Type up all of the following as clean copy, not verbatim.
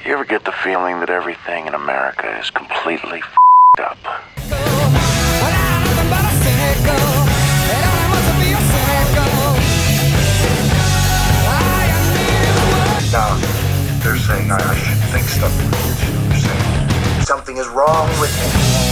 You ever get the feeling that everything in America is completely f***ed up? Now, they're saying I should think stuff. They're saying something is wrong with me.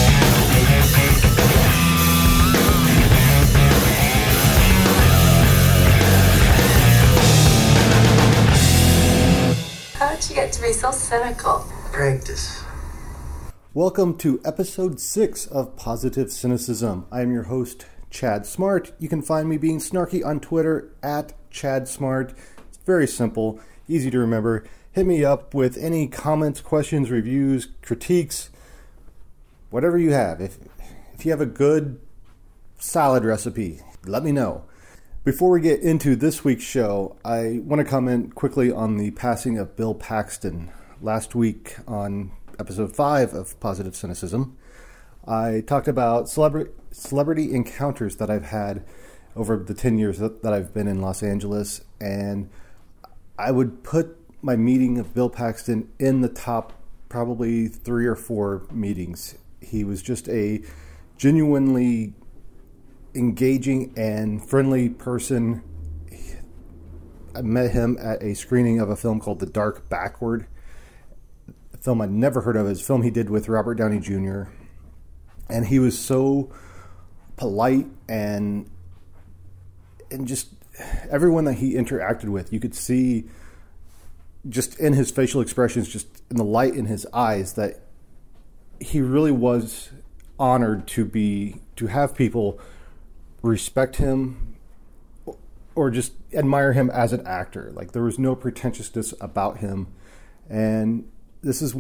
How did you get to be so cynical? Practice. Welcome to episode 6 of Positive Cynicism. I am your host, Chad Smart. You can find me being snarky on Twitter at Chad Smart. It's very simple, easy to remember. Hit me up with any comments, questions, reviews, critiques, whatever you have. If you have a good salad recipe, let me know. Before we get into this week's show, I want to comment quickly on the passing of Bill Paxton. Last week on episode 5 of Positive Cynicism, I talked about celebrity encounters that I've had over the 10 years that I've been in Los Angeles, and I would put my meeting of Bill Paxton in the top probably 3 or 4 meetings. He was just a genuinely engaging and friendly person. I met him at a screening of a film called The Dark Backward, a film I'd never heard of. It's a film he did with Robert Downey Jr. And he was so polite and just everyone that he interacted with, you could see just in his facial expressions, just in the light in his eyes, that he really was honored to have people respect him or just admire him as an actor. Like, there was no pretentiousness about him. And this is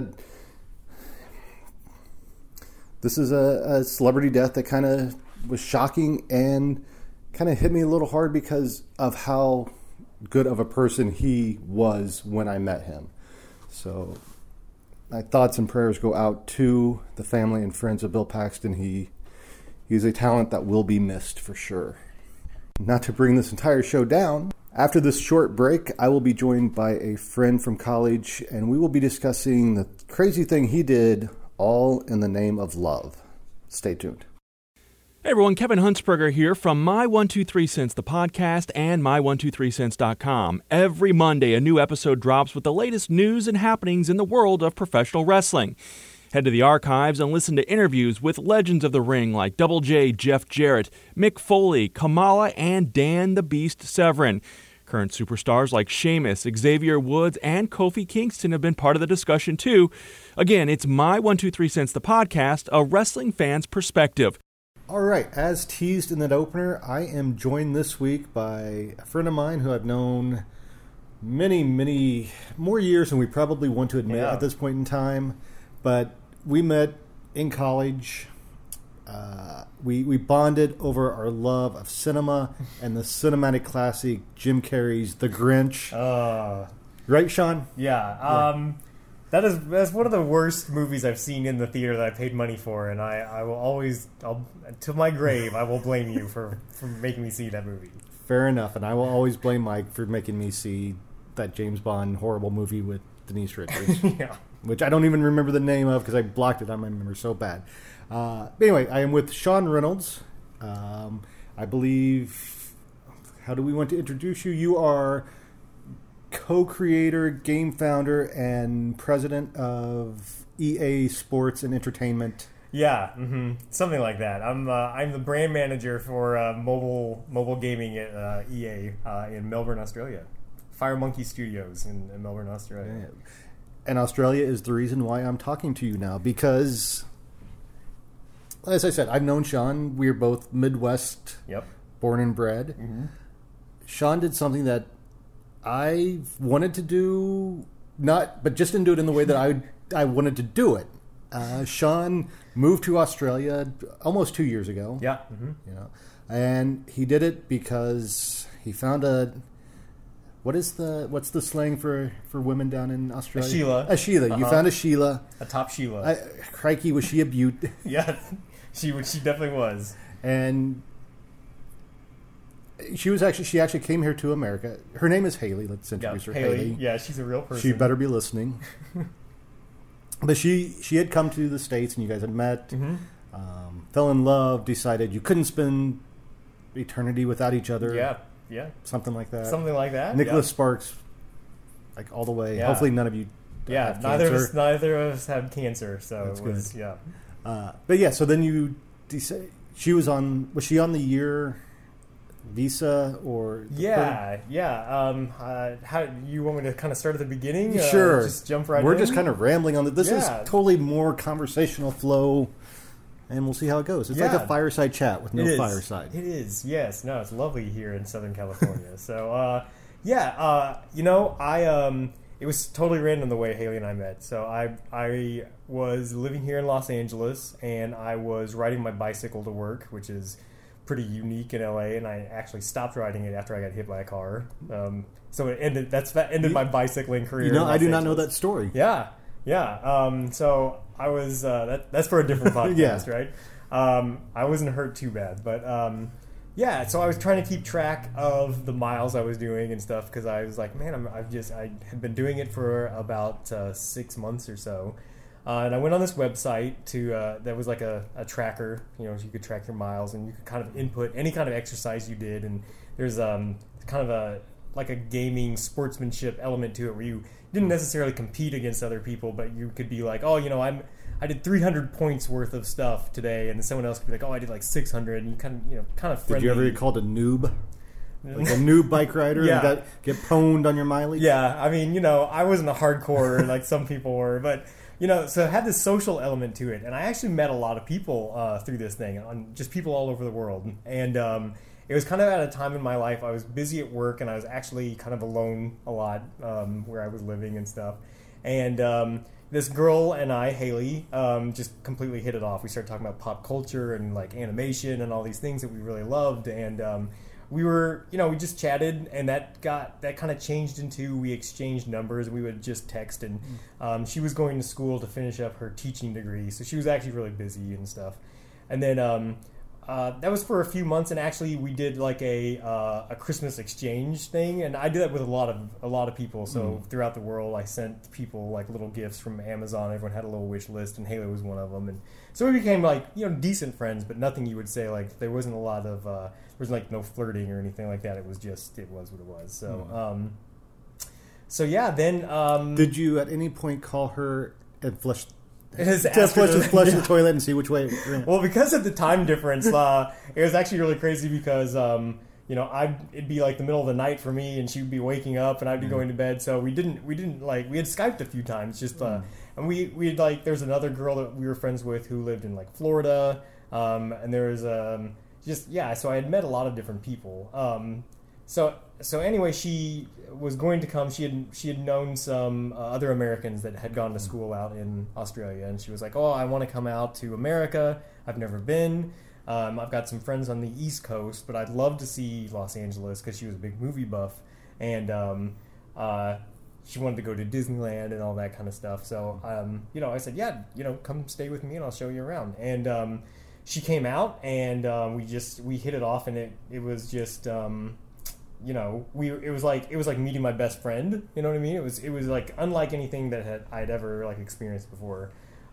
a celebrity death that kind of was shocking and kind of hit me a little hard because of how good of a person he was when I met him. So my thoughts and prayers go out to the family and friends of Bill Paxton. He's a talent that will be missed for sure. Not to bring this entire show down, after this short break, I will be joined by a friend from college, and we will be discussing the crazy thing he did, all in the name of love. Stay tuned. Hey everyone, Kevin Huntsberger here from My123Cents, the podcast, and My123Cents.com. Every Monday, a new episode drops with the latest news and happenings in the world of professional wrestling. Head to the archives and listen to interviews with legends of the ring like Double J, Jeff Jarrett, Mick Foley, Kamala, and Dan the Beast Severin. Current superstars like Sheamus, Xavier Woods, and Kofi Kingston have been part of the discussion too. Again, it's My123Cents, the podcast, a wrestling fan's perspective. All right, as teased in that opener, I am joined this week by a friend of mine who I've known many, many more years than we probably want to admit at this point in time. But we met in college. We bonded over our love of cinema and the cinematic classic Jim Carrey's The Grinch. Right, Sean? Yeah. That's one of the worst movies I've seen in the theater that I paid money for, and I will always, to my grave, I will blame you for making me see that movie. Fair enough, and I will always blame Mike for making me see that James Bond horrible movie with Denise Richards. Yeah. Which I don't even remember the name of because I blocked it on my memory so bad. But anyway, I am with Sean Reynolds. I believe, how do we want to introduce you? You are co-creator, game founder, and president of EA Sports and Entertainment. Yeah, something like that. I'm the brand manager for mobile gaming at EA in Melbourne, Australia. Fire Monkey Studios in Melbourne, Australia. Yeah. And Australia is the reason why I'm talking to you now, because, as I said, I've known Sean. We're both Midwest, born and bred. Mm-hmm. Sean did something that I wanted to do, but just didn't do it in the way that I wanted to do it. Sean moved to Australia almost 2 years ago. Yeah. Mm-hmm. And he did it because he found what's the slang for women down in Australia? A Sheila. You found a Sheila. A top Sheila. Crikey, was she a beaut? Yeah, she definitely was. And She actually came here to America. Her name is Haley. Let's introduce her. Haley. Yeah, she's a real person. She better be listening. But she had come to the States, and you guys had met, fell in love, decided you couldn't spend eternity without each other. Yeah. Something like that. Something like that. Nicholas Sparks, like all the way. Yeah. Hopefully none of you have neither cancer. of us had cancer, so That's it was, good. yeah. But yeah, so then you decide, was she on the year visa or? Yeah. How you want me to kind of start at the beginning? Sure. Just jump right in? We're just kind of rambling on this. This is Yeah. totally more conversational flow, and we'll see how it goes. It's like a fireside chat with no fireside. It is, yes. No, it's lovely here in Southern California. So, it was totally random the way Haley and I met. So I was living here in Los Angeles, and I was riding my bicycle to work, which is pretty unique in LA, and I actually stopped riding it after I got hit by a car. So it ended. That ended my bicycling career. I do not know that story. Yeah. So I was. That's for a different podcast, Yeah. right? I wasn't hurt too bad, but so I was trying to keep track of the miles I was doing and stuff, because I was like, man, I had been doing it for about 6 months or so. And I went on this website that was like a tracker, so you could track your miles, and you could kind of input any kind of exercise you did. And there's kind of a gaming sportsmanship element to it, where you didn't necessarily compete against other people, but you could be like, I did 300 points worth of stuff today, and someone else could be like, I did like 600, and you kind of friendly. Did you ever get called a noob? Like a noob bike rider and get pwned on your mileage? Yeah, I mean, I wasn't a hardcore like some people were, but so it had this social element to it, and I actually met a lot of people through this thing, just people all over the world, and it was kind of at a time in my life I was busy at work, and I was actually kind of alone a lot where I was living and stuff, and this girl and I, Haley, just completely hit it off. We started talking about pop culture and like animation and all these things that we really loved, and we were, we just chatted, and that kind of changed into, we exchanged numbers. We would just text, and she was going to school to finish up her teaching degree, so she was actually really busy and stuff. And then that was for a few months, and actually we did like a Christmas exchange thing, and I did that with a lot of people. So throughout the world, I sent people like little gifts from Amazon. Everyone had a little wish list, and Haley was one of them. And so we became like decent friends, but nothing you would say like there wasn't a lot of there was like no flirting or anything like that. It was what it was. So then did you at any point call her and flush? Flush the toilet and see which way it went. Well, because of the time difference, it was actually really crazy because it'd be like the middle of the night for me, and she'd be waking up, and I'd be going to bed. So we had Skyped a few times, and we had like there's another girl that we were friends with who lived in like Florida, and there was so I had met a lot of different people. So anyway, she was going to come. She had known some other Americans that had gone to school out in Australia, and she was like, I want to come out to America. I've never been. I've got some friends on the East Coast, but I'd love to see Los Angeles, because she was a big movie buff, and she wanted to go to Disneyland and all that kind of stuff. So I said, come stay with me and I'll show you around. And she came out, and we hit it off, and it was just it was like meeting my best friend. You know what I mean? It was like unlike anything that I'd ever like experienced before.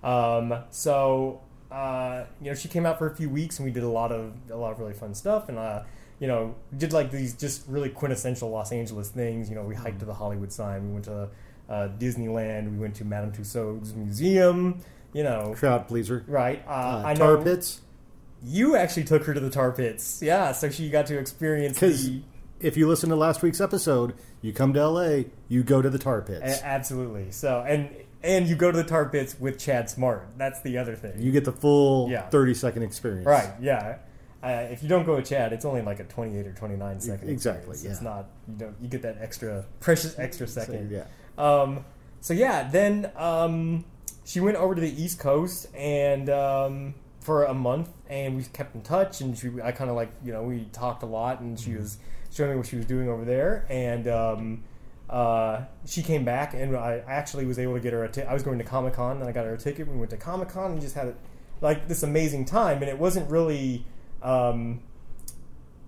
She came out for a few weeks, and we did a lot of really fun stuff, and did like these just really quintessential Los Angeles things. We hiked to the Hollywood sign. We went to Disneyland. We went to Madame Tussauds Museum. Crowd pleaser, right? I tar know pits. You actually took her to the tar pits, yeah. So she got to experience the. If you listen to last week's episode, you come to LA, you go to the tar pits. Absolutely. So and you go to the tar pits with Chad Smart. That's the other thing. You get the full 30-second experience. Right. Yeah. If you don't go with Chad, it's only like a 28 or 29 second. Exactly. Experience. Yeah. It's not. You get that precious extra second. So, yeah. Then she went over to the East Coast and for a month, and we kept in touch, and I kind of like we talked a lot, and she was showing me what she was doing over there, and she came back, and I actually was able to get her I was going to Comic-Con, and I got her a ticket. We went to Comic-Con and just had like this amazing time, and it wasn't really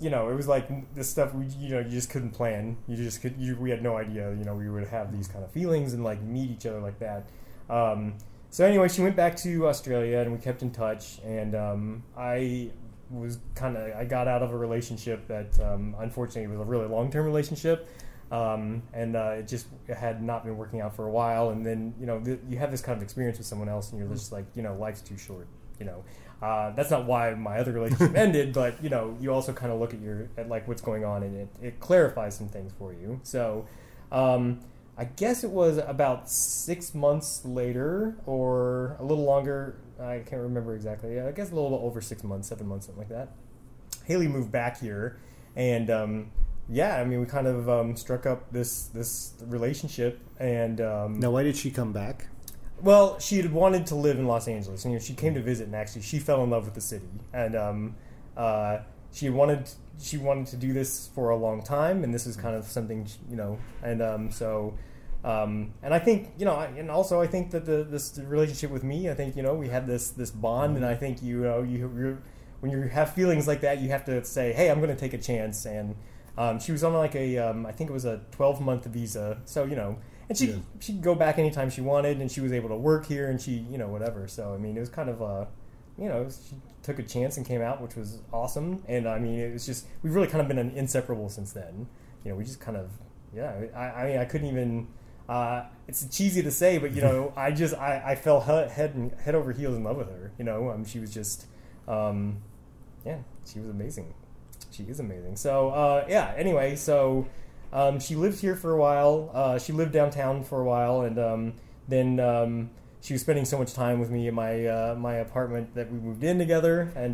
it was like this stuff you just couldn't plan. We had no idea, we would have these kind of feelings and like meet each other like that. So anyway, she went back to Australia and we kept in touch. And I got out of a relationship that unfortunately was a really long-term relationship. And it had not been working out for a while. And then, you have this kind of experience with someone else and you're just like, life's too short, That's not why my other relationship ended, but, you also kind of look at like what's going on and it clarifies some things for you. So, I guess it was about 6 months later or a little longer. I can't remember exactly. I guess a little bit over 6 months, 7 months, something like that. Haley moved back here and, we kind of struck up this relationship. And now, why did she come back? Well, she had wanted to live in Los Angeles. And, she came to visit, and actually, she fell in love with the city. And she wanted to do this for a long time, and this is kind of something, And so, and I think, and also I think that this relationship with me, I think, we had this bond, and I think when you have feelings like that, you have to say, hey, I'm going to take a chance. And she was on like I think it was a 12-month visa. So, and she could go back anytime she wanted, and she was able to work here, and she, whatever. So, I mean, it was kind of, she took a chance and came out, which was awesome. And, I mean, it was just, we've really kind of been inseparable since then. We just kind of, I couldn't even, it's cheesy to say, but, I fell head over heels in love with her. She was just, she was amazing. She is amazing. So, anyway, so she lived here for a while. She lived downtown for a while, and then she was spending so much time with me in my apartment that we moved in together, and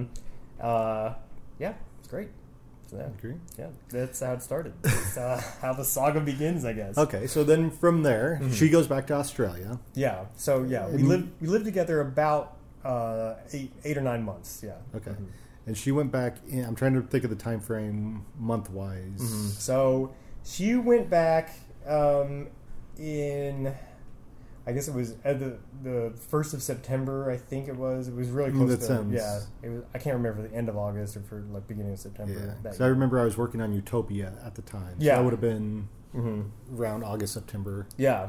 it's great. So, that's how it started. That's how the saga begins, I guess. Okay, so then from there, she goes back to Australia. Yeah. So we lived together about 8 or 9 months. Yeah. Okay. Mm-hmm. And she went back in, I'm trying to think of the time frame month-wise. Mm-hmm. So she went back in, I guess it was the 1st of September, I think it was. It was really close to, it was, I can't remember the end of August or for like beginning of September. Yeah. So I remember I was working on Utopia at the time. So that would have been around August, September. Yeah.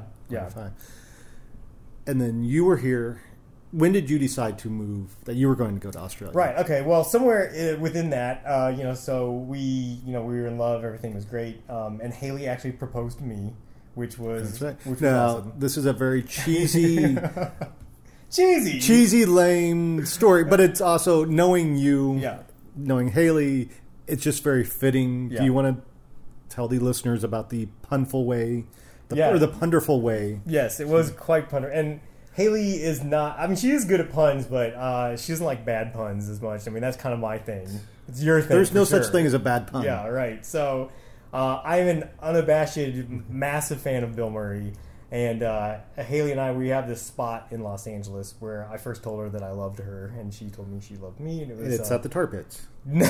And then you were here. When did you decide to move, that you were going to go to Australia? Right, okay. Well, somewhere within that, so we were in love, everything was great. And Haley actually proposed to me, which was awesome. This is a very cheesy, cheesy, lame story, but it's also knowing you, knowing Haley, it's just very fitting. Yeah. Do you want to tell the listeners about the punful way, or the punderful way? Yes, it was quite punter. And Haley is not, I mean, she is good at puns, but she doesn't like bad puns as much. I mean, that's kind of my thing. It's your thing. There's no such thing as a bad pun. Yeah, right. So I'm an unabashed, massive fan of Bill Murray. And Haley and I, we have this spot in Los Angeles where I first told her that I loved her, and she told me she loved me. And it's at the Tar Pits. No.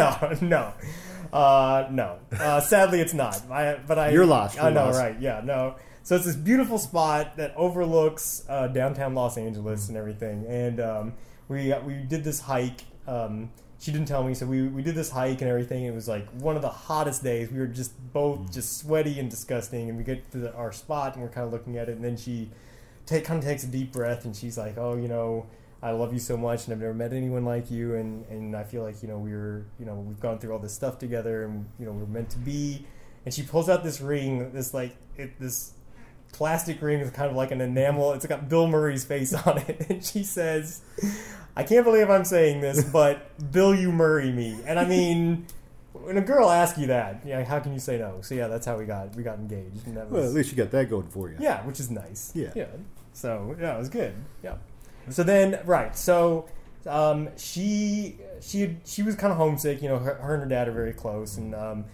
Sadly, it's not. You're lost. I know, right? Yeah, no. So it's this beautiful spot that overlooks downtown Los Angeles and everything. And we did this hike. She didn't tell me, so we did this hike and everything. It was like one of the hottest days. We were just both just sweaty and disgusting. And we get to our spot and we're kind of looking at it. And then she kind of takes a deep breath and she's like, "Oh, I love you so much, and I've never met anyone like you. And I feel like we've gone through all this stuff together, and we're meant to be." And she pulls out this ring, this plastic ring is kind of like an enamel. It's got Bill Murray's face on it. And she says, "I can't believe I'm saying this, but Bill, you Murray me." And I mean, when a girl asks you that, how can you say no? So that's how we got engaged. And that was, well, at least you got that going for you. Yeah, which is nice. Yeah. So it was good. Yeah. So then, right. So she was kind of homesick. Her and her dad are very close, and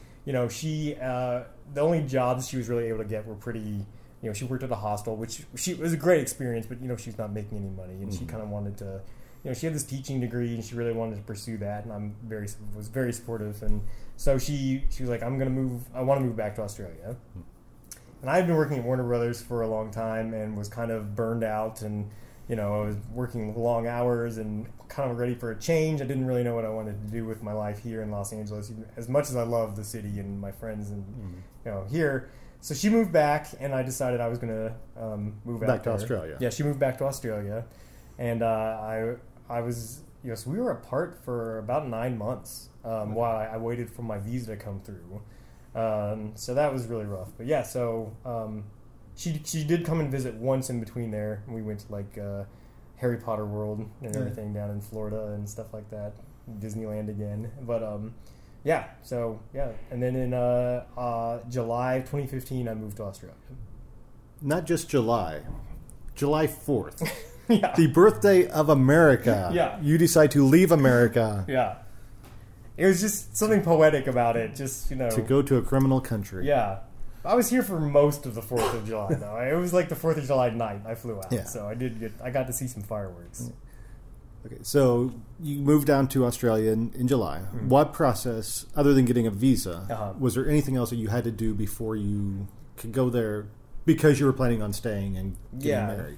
the only jobs she was really able to get were pretty. She worked at a hostel, which it was a great experience, but she's not making any money, and she kind of wanted to. She had this teaching degree, and she really wanted to pursue that, and I was very supportive, and so she was like, I want to move back to Australia. And I had been working at Warner Brothers for a long time, and was kind of burned out, and I was working long hours and kind of ready for a change. I didn't really know what I wanted to do with my life here in Los Angeles, as much as I love the city and my friends and here. So she moved back, and I decided I was going to move Back out to there. Australia. Yeah, she moved back to Australia, and I was so we were apart for about 9 months while I waited for my visa to come through. So that was really rough. But yeah, so. She did come and visit once in between there. We went to like Harry Potter World and everything down in Florida and stuff like that. Disneyland again. But and then in July 2015 I moved to Australia. Not just July 4th. Yeah. The birthday of America. Yeah. You decide to leave America Yeah. It was just something poetic about it. Just, to go to a criminal country. Yeah. I was here for most of the 4th of July, though. It was like the 4th of July night I flew out. Yeah. So I got to see some fireworks. Okay, so you moved down to Australia in July. Mm-hmm. What process, other than getting a visa, Uh-huh. was there anything else that you had to do before you could go there because you were planning on staying and getting married?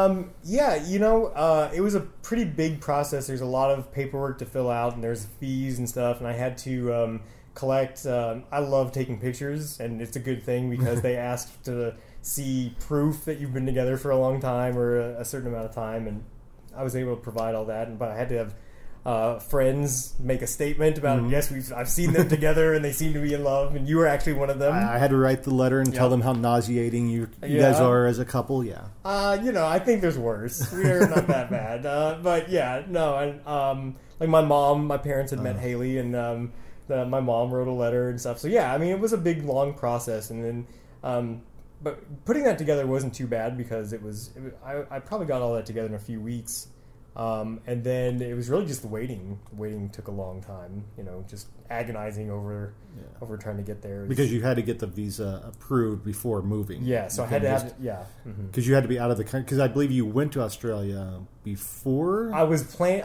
It was a pretty big process. There's a lot of paperwork to fill out, and there's fees and stuff, and I had to collect. I love taking pictures, and it's a good thing because they asked to see proof that you've been together for a long time or a certain amount of time, and I was able to provide all that. But I had to have friends make a statement about yes, I've seen them together, and they seem to be in love, and you were actually one of them. I had to write the letter and tell them how nauseating you guys are as a couple. Yeah. I think there's worse. We're not that bad. But yeah, no. And like my parents had met Haley, and my mom wrote a letter and stuff. So yeah, I mean, it was a big, long process, and then, but putting that together wasn't too bad because I probably got all that together in a few weeks, and then it was really just the waiting. The waiting took a long time, just agonizing over trying to get there. Because you had to get the visa approved before moving. Yeah, so I had to have because you had to be out of the country. Because I believe you went to Australia before. I was planning.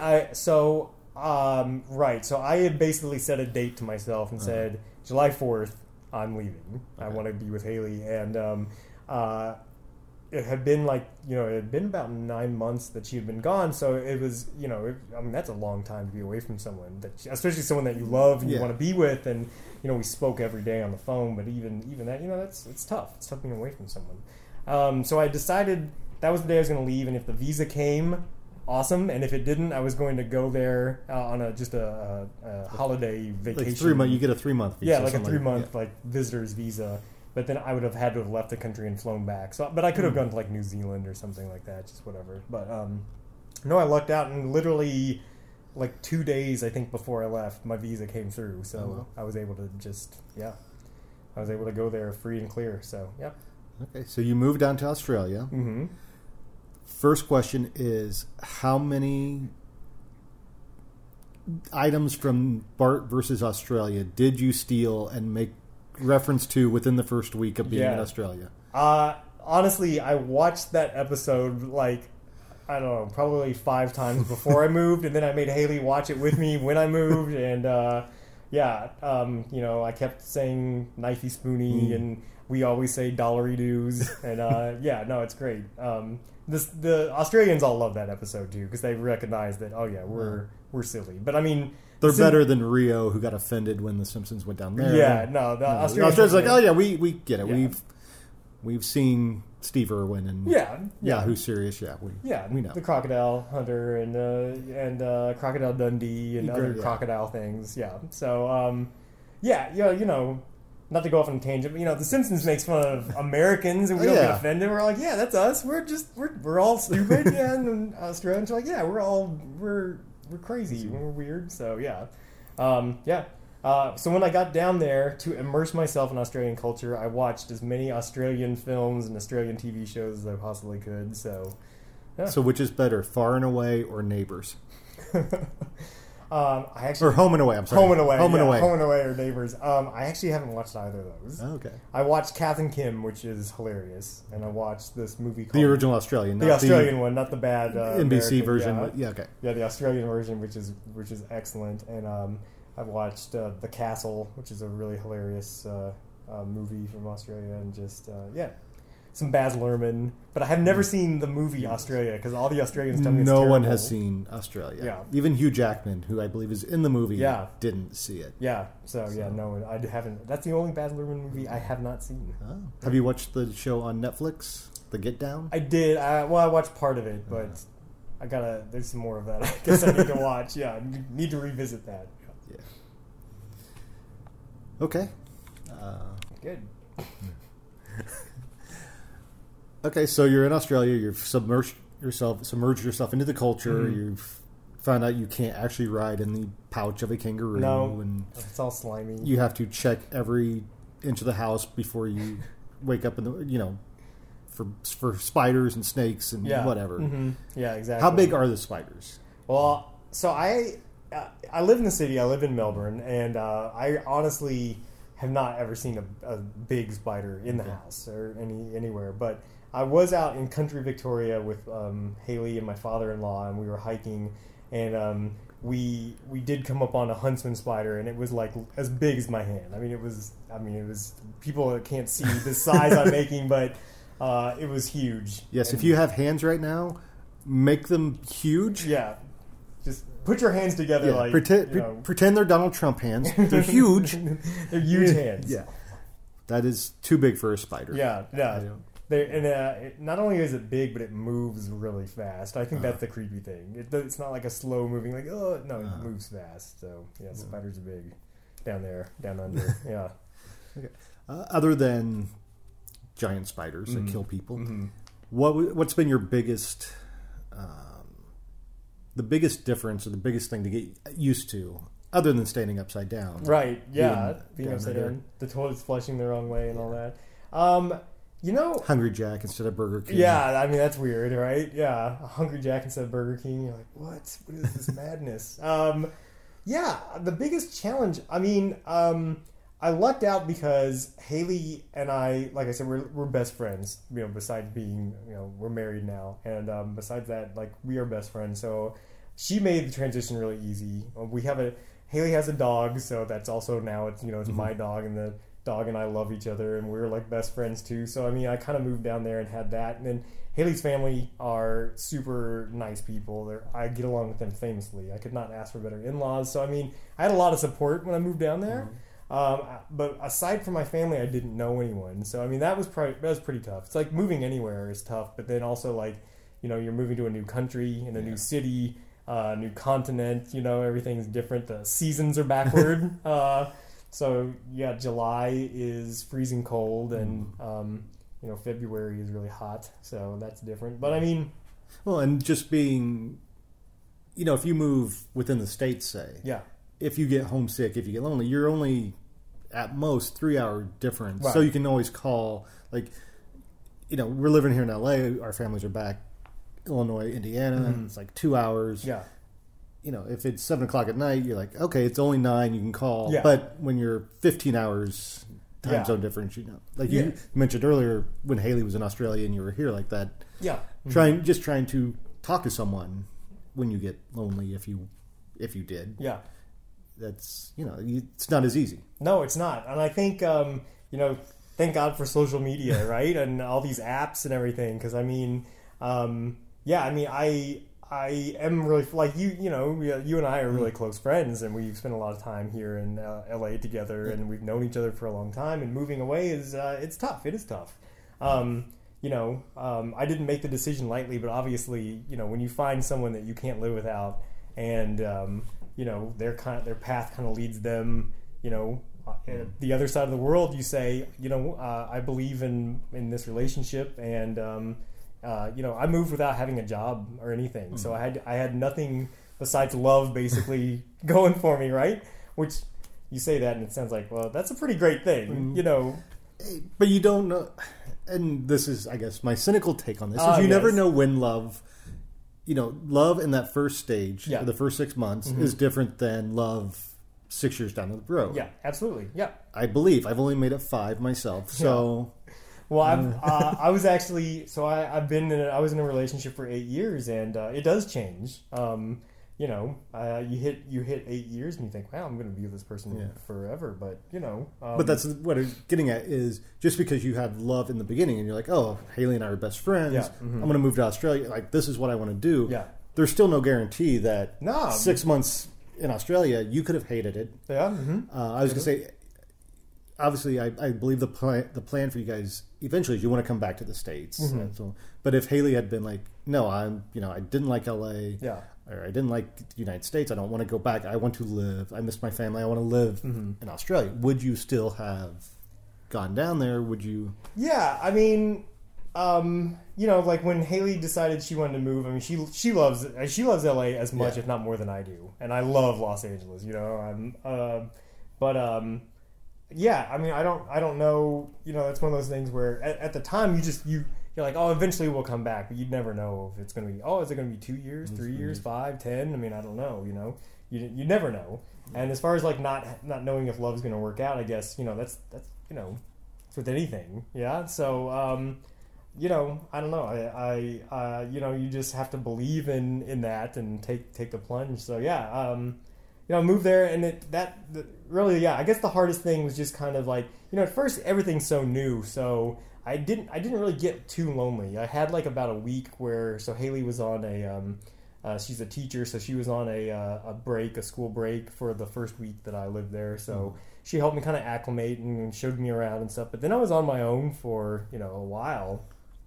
Right. So I had basically set a date to myself and said, July 4th, I'm leaving. I want to be with Haley. And it had been it had been about 9 months that she had been gone. So it was, that's a long time to be away from someone, especially someone that you love and you want to be with. And, we spoke every day on the phone. But even that, it's tough. It's tough being away from someone. So I decided that was the day I was going to leave. And if the visa came, awesome, and if it didn't, I was going to go there on a holiday vacation. Like 3 months, you get a 3-month visa. Yeah, like a 3-month visitor's visa. But then I would have had to have left the country and flown back. So, but I could have gone to like New Zealand or something like that, just whatever. But no, I lucked out, and literally like 2 days I think before I left, my visa came through. So I was able to I was able to go there free and clear. So yeah. Okay, so you moved down to Australia. Mm-hmm. First question is, how many items from Bart versus Australia did you steal and make reference to within the first week of being in Australia? Honestly, I watched that episode I don't know, probably 5 times before I moved, and then I made Haley watch it with me when I moved, and I kept saying knifey spoony, and we always say dollary doos, and it's great. The Australians all love that episode too because they recognize that we're silly, but I mean they're better than Rio, who got offended when the Simpsons went down there. Yeah, no, the Australians like, we get it. Yeah. We've seen Steve Irwin and who's serious. We know the Crocodile Hunter and Crocodile Dundee and other crocodile things. Yeah, so not to go off on a tangent, but the Simpsons makes fun of Americans and we don't get offended. We're like, yeah, that's us. We're all stupid. And Australians are like, yeah, we're crazy. We're weird. So so when I got down there to immerse myself in Australian culture, I watched as many Australian films and Australian TV shows as I possibly could. So, So which is better, Far and Away or Neighbours? Or Home and Away. I'm sorry. Home and Away or Neighbours. I actually haven't watched either of those. Oh, okay. I watched Kath and Kim, which is hilarious, and I watched this movie called the original Australian, the Australian one, not the bad NBC American version. Okay. Yeah, the Australian version, which is excellent, and I've watched The Castle, which is a really hilarious movie from Australia, and just some Baz Luhrmann, but I have never seen the movie Australia because all the Australians tell me it's No one terrible. has seen Australia. Yeah. Even Hugh Jackman, who I believe is in the movie, Yeah. didn't see it. Yeah, so no, I haven't. That's the only Baz Luhrmann movie I have not seen. Oh. Have you watched the show on Netflix, The Get Down? I did. I watched part of it, but there's some more of that. I guess I need to watch. Yeah, I need to revisit that. Yeah. Okay. Good. Okay, so you're in Australia. You've submerged yourself into the culture. You've found out you can't actually ride in the pouch of a kangaroo. No, and it's all slimy. you have to check every inch of the house before you wake up in the for spiders and snakes and whatever. Mm-hmm. Yeah, exactly. How big are the spiders? Well, so I live in the city. I live in Melbourne, and I honestly have not ever seen a big spider in the house or anywhere. But I was out in country Victoria with Haley and my father-in-law, and we were hiking, and we did come up on a huntsman spider, and it was like as big as my hand. It was people can't see the size I'm making, but it was huge. Yes, And, if you have hands right now, make them huge. yeah, just put your hands together, Yeah, like pretend they're Donald Trump hands. They're huge. they're huge hands. Yeah, that is too big for a spider. Yeah. Not only is it big, but it moves really fast. I think that's the creepy thing. It's not like a slow moving, like, it moves fast. So, yeah, spiders are big down there, down under. Yeah. Okay. Other than giant spiders that kill people, what's been your biggest, the biggest difference or the biggest thing to get used to, other than standing upside down? Right, yeah. Being down upside under. down. The toilet's flushing the wrong way and all that. Hungry Jack instead of Burger King. Yeah, that's weird, right? Yeah, a Hungry Jack instead of Burger King. You're like, what? What is this madness? The biggest challenge. I lucked out because Haley and I, like I said, we're best friends. Besides being, we're married now, and besides that, like, we are best friends. So she made the transition really easy. Haley has a dog, so that's also now it's my dog, and the dog and I love each other, and we're like best friends too. So I kind of moved down there and had that. And then Haley's family are super nice people. I get along with them famously. I could not ask for better in-laws. So I had a lot of support when I moved down there. But aside from my family, I didn't know anyone. So that was pretty tough. It's like moving anywhere is tough, but then also like you're moving to a new country in a new city, new continent. Everything's different. The seasons are backward. So yeah, July is freezing cold, and February is really hot, so that's different. But well, and just being, if you move within the States, say, if you get homesick, if you get lonely, you're only at most 3-hour difference, right. So you can always call. Like, we're living here in LA, our families are back, Illinois, Indiana. It's like 2 hours. Yeah. If it's 7 o'clock at night, you're like, okay, it's only 9, you can call. Yeah. But when you're 15 hours time zone difference, like you mentioned earlier, when Haley was in Australia and you were here like that, trying to talk to someone when you get lonely, if you did, that's it's not as easy. No, it's not, and I think thank God for social media, right, and all these apps and everything, because I am really, like, you and I are really close friends, and we've spent a lot of time here in LA together, and we've known each other for a long time, and moving away is it's tough. It is tough. I didn't make the decision lightly, but obviously, when you find someone that you can't live without, and their path kind of leads them, the other side of the world, you say, I believe in this relationship, and I moved without having a job or anything, so I had nothing besides love basically going for me, right? Which you say that and it sounds like, well, that's a pretty great thing, But you don't know, and this is, I guess, my cynical take on this, is you never know when love in that first stage, the first 6 months, is different than love 6 years down the road. Yeah, absolutely. Yeah. I believe. I've only made it 5 myself, so... Well, I was actually, so I was in a relationship for 8 years, and it does change. you know, you hit 8 years and you think, wow, I'm going to be with this person forever. But, you know. But that's what I'm getting at is just because you have love in the beginning and you're like, oh, Haley and I are best friends. Yeah. Mm-hmm. I'm going to move to Australia. Like, this is what I want to do. Yeah. There's still no guarantee that No. 6 months in Australia, you could have hated it. Yeah. Mm-hmm. I was going to say, obviously, I believe the plan for you guys eventually is you want to come back to the States. Mm-hmm. So, but if Haley had been like, no, I didn't like LA. Yeah. Or I didn't like the United States. I don't want to go back. I want to live. I miss my family. I want to live in Australia. Would you still have gone down there? Would you? Yeah, I mean, you know, like when Haley decided she wanted to move. I mean, she loves LA as much, if not more, than I do, and I love Los Angeles. You know, yeah. I mean, I don't know. You know, it's one of those things where at the time you're like, oh, eventually we'll come back, but you'd never know if it's going to be, is it going to be 2 years, 3 years, 5, 10? I mean, I don't know, you know, you never know. And as far as like not knowing if love's going to work out, I guess, you know, that's, you know, it's with anything. Yeah. So, you know, I don't know. I you know, you just have to believe in that and take the plunge. So yeah, you know, I moved there and really, yeah, I guess the hardest thing was just kind of like, you know, at first everything's so new. So I didn't really get too lonely. I had like about a week where, so Haley was on she's a teacher, so she was on a school break for the first week that I lived there. So she helped me kind of acclimate and showed me around and stuff. But then I was on my own for, you know, a while.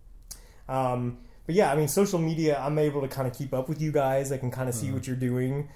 But yeah, I mean, social media, I'm able to kind of keep up with you guys. I can kind of see what you're doing.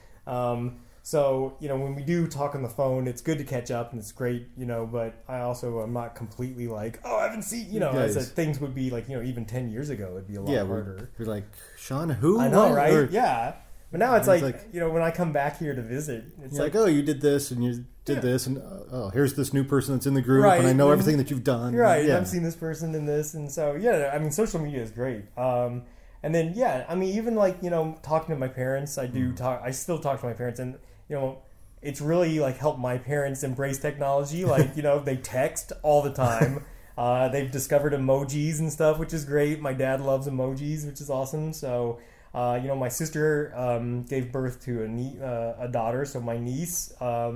So, you know, when we do talk on the phone, it's good to catch up and it's great, you know, but I also am not completely like, I haven't seen, you know, as things would be like, you know, even 10 years ago, it'd be a lot harder. We're like, Sean, who? I know, right? Yeah. But now it's like, you know, when I come back here to visit, it's like, oh, you did this and you did this and, oh, here's this new person that's in the group and I know everything that you've done. Right. Yeah. I've seen this person in this. And so, yeah, I mean, social media is great. And then, yeah, I mean, even like, you know, talking to my parents, I still talk to my parents and, you know, it's really like helped my parents embrace technology. Like, you know, they text all the time. They've discovered emojis and stuff, which is great. My dad loves emojis, which is awesome. So, you know, my sister gave birth to a daughter. So my niece,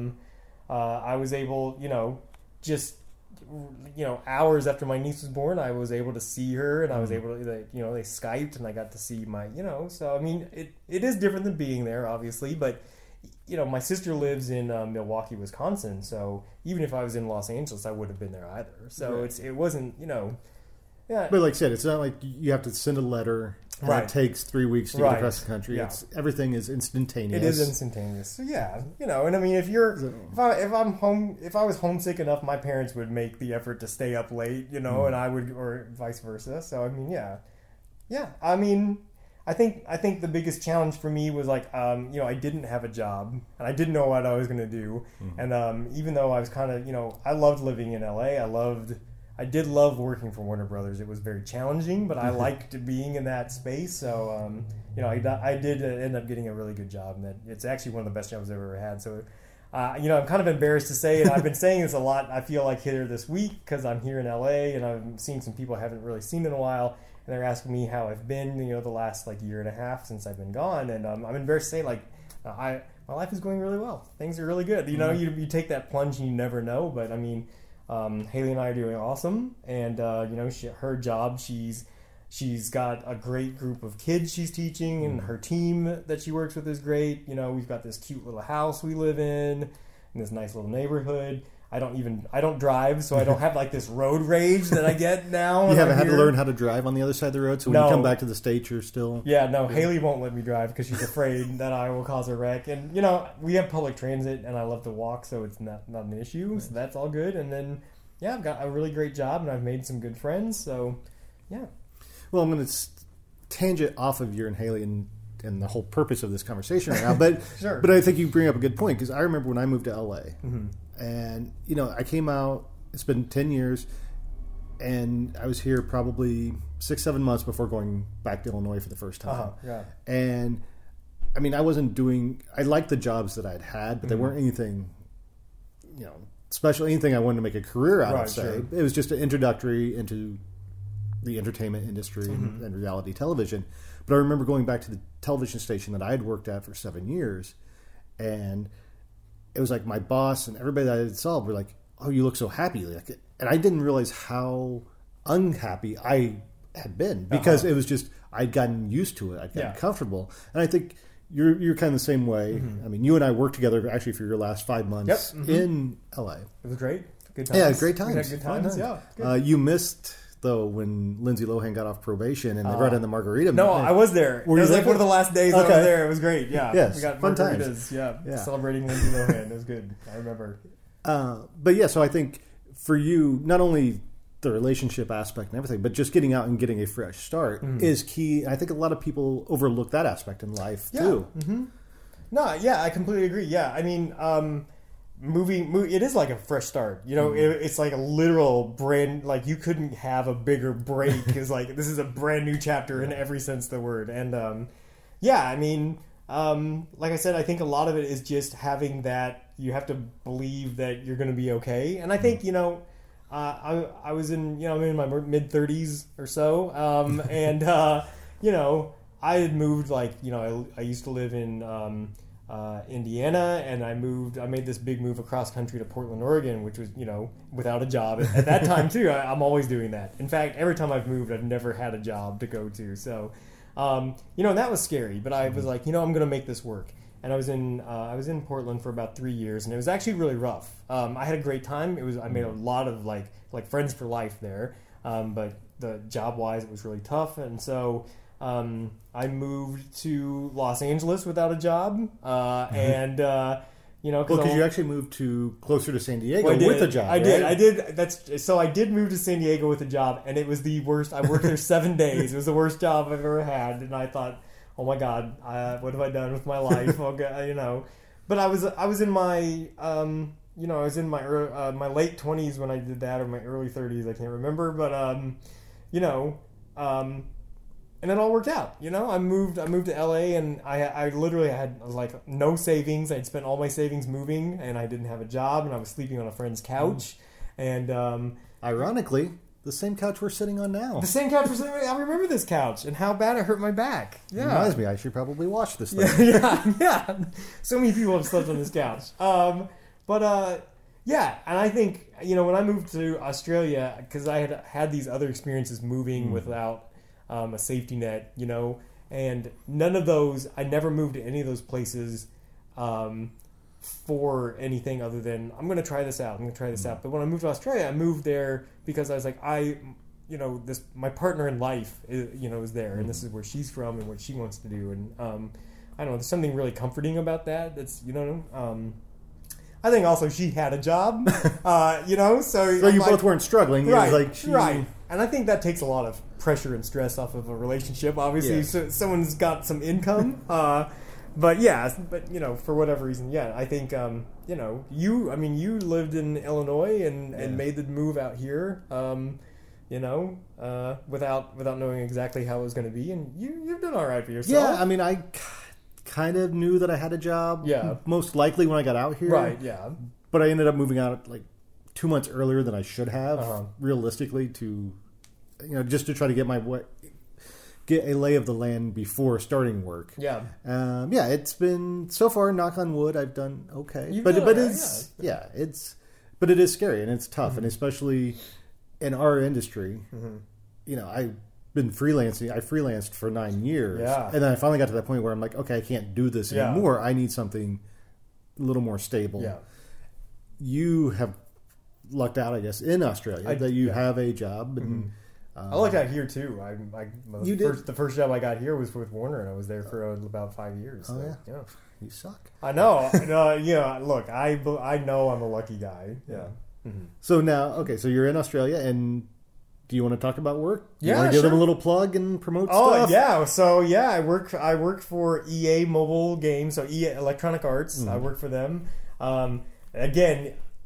I was able, you know, just, you know, hours after my niece was born, I was able to see her and I was able to, you know, they Skyped and I got to see my, you know, so I mean, it is different than being there, obviously, but you know, my sister lives in Milwaukee, Wisconsin, so even if I was in Los Angeles, I wouldn't have been there either. So it wasn't, you know, yeah. But like I said, it's not like you have to send a letter. And it takes 3 weeks to get across the country. Yeah. Everything is instantaneous. It is instantaneous. So yeah, you know, and I mean, if I was homesick enough, my parents would make the effort to stay up late, you know, and I would, or vice versa. So I mean, yeah. I mean, I think the biggest challenge for me was like, you know, I didn't have a job and I didn't know what I was going to do. And even though I was kind of, you know, I loved living in LA. I did love working for Warner Brothers. It was very challenging, but I liked being in that space. So, you know, I did end up getting a really good job, and it's actually one of the best jobs I've ever had. So, you know, I'm kind of embarrassed to say, and I've been saying this a lot, I feel like here this week because I'm here in LA and I'm seeing some people I haven't really seen in a while. And they're asking me how I've been, you know, the last like year and a half since I've been gone. And I'm embarrassed to say, like, my life is going really well. Things are really good. You know, you take that plunge and you never know. But I mean, Haley and I are doing awesome. And, you know, her job, she's got a great group of kids she's teaching. And her team that she works with is great. You know, we've got this cute little house we live in this nice little neighborhood. I don't drive, so I don't have like this road rage that I get now. You haven't had to learn how to drive on the other side of the road, so when you come back to the States, you're still... Yeah, no, Haley won't let me drive because she's afraid that I will cause a wreck. And, you know, we have public transit, and I love to walk, so it's not an issue, so that's all good. And then, yeah, I've got a really great job, and I've made some good friends, so, yeah. Well, I'm going to tangent off of you and Haley and the whole purpose of this conversation right now, but sure. But I think you bring up a good point, because I remember when I moved to LA, and, you know, I came out, it's been 10 years, and I was here probably 6-7 months before going back to Illinois for the first time. Yeah. And, I mean, I liked the jobs that I'd had, but they weren't anything, you know, special, anything I wanted to make a career out of, say. Sure. It was just an introductory into the entertainment industry and reality television. But I remember going back to the television station that I had worked at for 7 years, and it was like my boss and everybody that I had saw were like, "Oh, you look so happy." And I didn't realize how unhappy I had been because it was just I'd gotten used to it. I'd gotten comfortable. And I think you're kind of the same way. I mean, you and I worked together actually for your last 5 months in LA. It was great. Good times. Yeah, great times. We had good times. Yeah. Good. You missed though when Lindsay Lohan got off probation and they brought in the margarita. No, I was there. It was like one of the last days I was there. It was great. Yeah. Yes, we got fun margaritas. times. Yeah. Celebrating Lindsay Lohan. It was good. I remember. But yeah, so I think for you, not only the relationship aspect and everything, but just getting out and getting a fresh start is key. I think a lot of people overlook that aspect in life too. No, yeah, I completely agree. Yeah, I mean, moving, it is like a fresh start. You know, it's like a literal brand. Like you couldn't have a bigger break. It's like this is a brand new chapter in every sense of the word. And yeah, I mean, like I said, I think a lot of it is just having that. You have to believe that you're going to be okay. And I think I was in I'm in my mid 30s or so, and I had moved I used to live in Indiana, and I made this big move across country to Portland, Oregon, which was without a job at that time too. I'm always doing that. In fact, every time I've moved, I've never had a job to go to. So and that was scary, but I was like, I'm going to make this work. And I was in Portland for about 3 years, and it was actually really rough. I had a great time. I made a lot of like friends for life there, but the job wise, it was really tough. And so I moved to Los Angeles without a job, and because you actually moved to closer to San Diego with a job. I did. So I did move to San Diego with a job, and it was the worst. I worked there 7 days. It was the worst job I've ever had, and I thought, oh my God, what have I done with my life? But I was in my my late 20s when I did that, or my early 30s. I can't remember, but and it all worked out. I moved to LA, and I literally had like no savings. I'd spent all my savings moving, and I didn't have a job, and I was sleeping on a friend's couch, and ironically, the same couch we're sitting on now. The same couch we're sitting on. I remember this couch and how bad it hurt my back. Yeah. Reminds me, I should probably watch this thing. Yeah. So many people have slept on this couch. Yeah, and I think, when I moved to Australia, because I had these other experiences moving without a safety net, and none of those, I never moved to any of those places for anything other than I'm going to try this out. But when I moved to Australia, I moved there because I was like, my partner in life, is there, and this is where she's from and what she wants to do, and I don't know. There's something really comforting about that. That's I think also she had a job, So you both weren't struggling, right? Right, and I think that takes a lot of pressure and stress off of a relationship. Obviously, so someone's got some income. But for whatever reason, I think, you lived in Illinois and made the move out here, without knowing exactly how it was going to be, and you've done all right for yourself. Yeah, I mean, I kind of knew that I had a job. Yeah, most likely when I got out here. Right. Yeah. But I ended up moving out like 2 months earlier than I should have, realistically, to just to try to get a lay of the land before starting work. Yeah. It's been, so far, knock on wood, I've done okay. But it is scary and it's tough, and especially in our industry, I've been freelancing. I freelanced for 9 years, and then I finally got to that point where I'm like, okay, I can't do this anymore. I need something a little more stable. Yeah. You have lucked out, I guess, in Australia that you have a job, and I lucked out here too. The first job I got here was with Warner, and I was there for about 5 years. Oh, so, yeah. You suck. I know. Look, I know I'm a lucky guy. Yeah. Mm-hmm. So now, so you're in Australia, and do you want to talk about work? You want to give them a little plug and promote stuff? Oh, yeah. So, I work for EA Mobile Games, so EA Electronic Arts. I work for them. Again,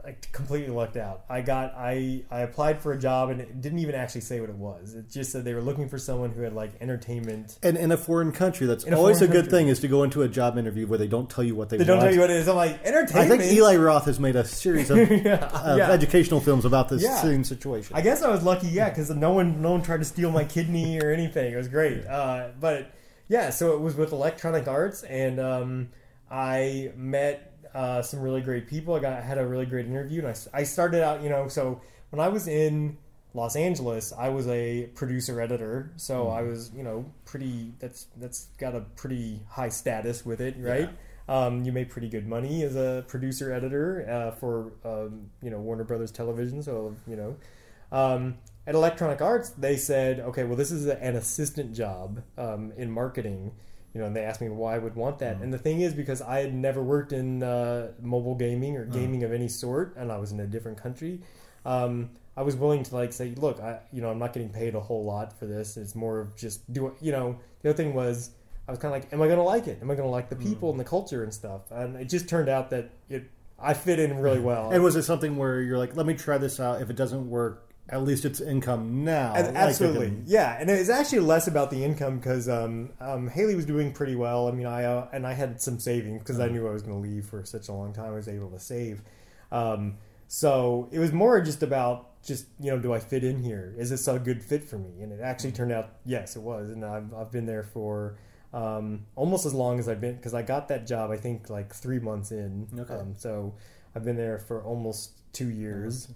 completely lucked out. I applied for a job and it didn't even actually say what it was. It just said they were looking for someone who had like entertainment. And in a foreign country, that's always a good thing, is to go into a job interview where they don't tell you what they want. They don't tell you what it is. I'm like, entertainment? I think Eli Roth has made a series of educational films about this same situation. I guess I was lucky, because no one tried to steal my kidney or anything. It was great. But yeah, so it was with Electronic Arts, and I met some really great people. I had a really great interview, and I started out, so when I was in Los Angeles, I was a producer editor, so I was, pretty. That's got a pretty high status with it, right? Yeah. You make pretty good money as a producer editor for Warner Brothers Television. So at Electronic Arts, they said, okay, well, this is an assistant job in marketing. And they asked me why I would want that. And the thing is, because I had never worked in mobile gaming or gaming of any sort, and I was in a different country, I was willing to say, look, I'm not getting paid a whole lot for this. It's more of just the other thing was, I was kind of like, am I going to like it? Am I going to like the people and the culture and stuff? And it just turned out that I fit in really well. And was it something where you're like, let me try this out. If it doesn't work, at least it's income now. Absolutely. And it was actually less about the income because Haley was doing pretty well. I mean, I had some savings because I knew I was going to leave for such a long time. I was able to save. So it was more just about do I fit in here? Is this a good fit for me? And it actually turned out, yes, it was. And I've been there for almost as long as I've been, because I got that job, I think, 3 months in. Okay. So I've been there for almost 2 years.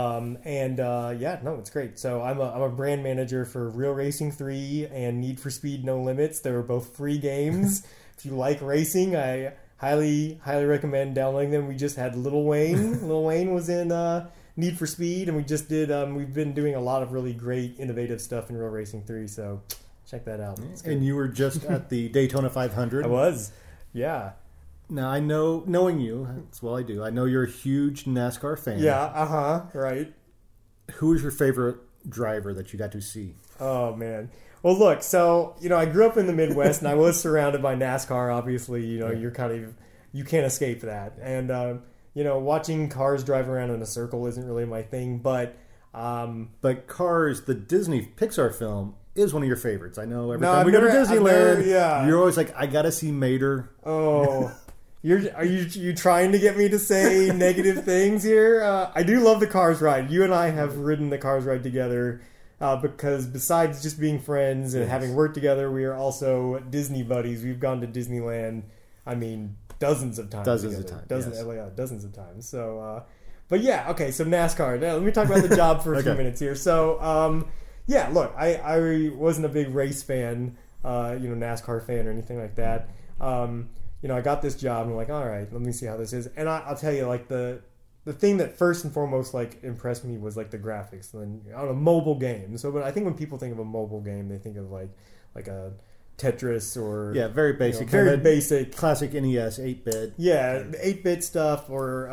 It's great. So I'm a brand manager for Real Racing 3 and Need for Speed No Limits. They were both free games. If you like racing, I highly recommend downloading them. We just had Lil Wayne. Lil Wayne was in Need for Speed, and we just did. We've been doing a lot of really great, innovative stuff in Real Racing 3. So check that out. And you were just at the Daytona 500. I was. Yeah. Now, I know, knowing you, that's well I do, I know you're a huge NASCAR fan. Yeah, right. Who is your favorite driver that you got to see? Oh, man. Well, look, so, I grew up in the Midwest, and I was surrounded by NASCAR, obviously. You're you can't escape that. And, watching cars drive around in a circle isn't really my thing, but... But Cars, the Disney Pixar film, is one of your favorites. I know every time we go to Disneyland, you're always like, I got to see Mater. Oh... Are you trying to get me to say negative things here? I do love the Cars ride. You and I have ridden the Cars ride together because besides just being friends and having worked together, we are also Disney buddies. We've gone to Disneyland, dozens of times. Dozens of times. So, but yeah, okay. So NASCAR. Now, let me talk about the job for a few minutes here. So, look, I wasn't a big race fan, NASCAR fan or anything like that. I got this job and I'm like, all right, let me see how this is. And I'll tell you, the thing that first and foremost impressed me was the graphics and on a mobile game. So, but I think when people think of a mobile game, they think of like a Tetris or very basic, very basic, classic NES 8-bit. Yeah, 8-bit stuff or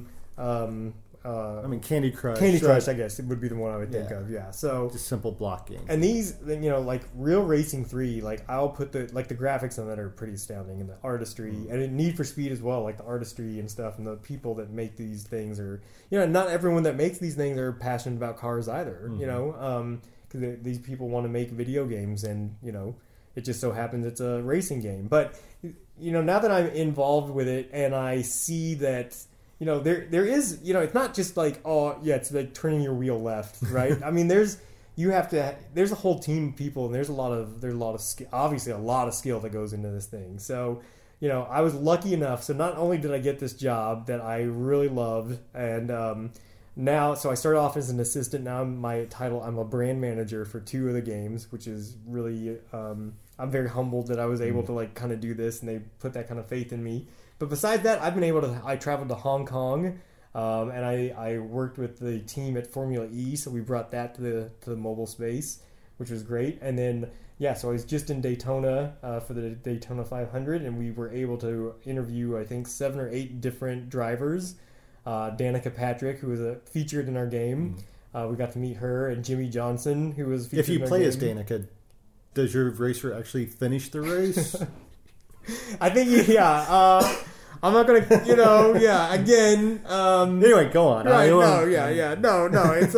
Candy Crush. Candy Crush, I guess, it would be the one I would think of. Yeah, so just simple block game. And these, Real Racing 3, I'll put the graphics on that are pretty astounding, and the artistry, and in Need for Speed as well, the artistry and stuff, and the people that make these things are, not everyone that makes these things are passionate about cars either. Because these people want to make video games, and it just so happens it's a racing game. But now that I'm involved with it, and I see that. There is, it's not just it's like turning your wheel left, right? I mean, there's a whole team of people, and there's a lot of skill, obviously a lot of skill that goes into this thing. So, I was lucky enough. So not only did I get this job that I really loved, and so I started off as an assistant. Now my title, I'm a brand manager for 2 of the games, which is really, I'm very humbled that I was able to kind of do this, and they put that kind of faith in me. But besides that, I traveled to Hong Kong, and I worked with the team at Formula E, so we brought that to the mobile space, which was great. And then, so I was just in Daytona for the Daytona 500, and we were able to interview, I think, 7 or 8 different drivers. Danica Patrick, who was featured in our game. We got to meet her, and Jimmy Johnson, who was featured in our game. If you play as Danica, does your racer actually finish the race? I think, I'm not gonna, again. Anyway, go on. Right? No. It's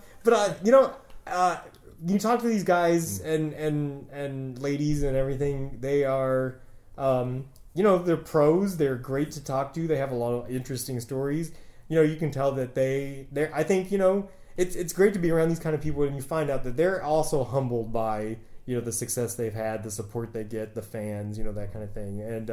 but you talk to these guys and ladies and everything. They are, they're pros. They're great to talk to. They have a lot of interesting stories. You can tell that they're. I think it's great to be around these kind of people, and you find out that they're also humbled by the success they've had, the support they get, the fans, that kind of thing. And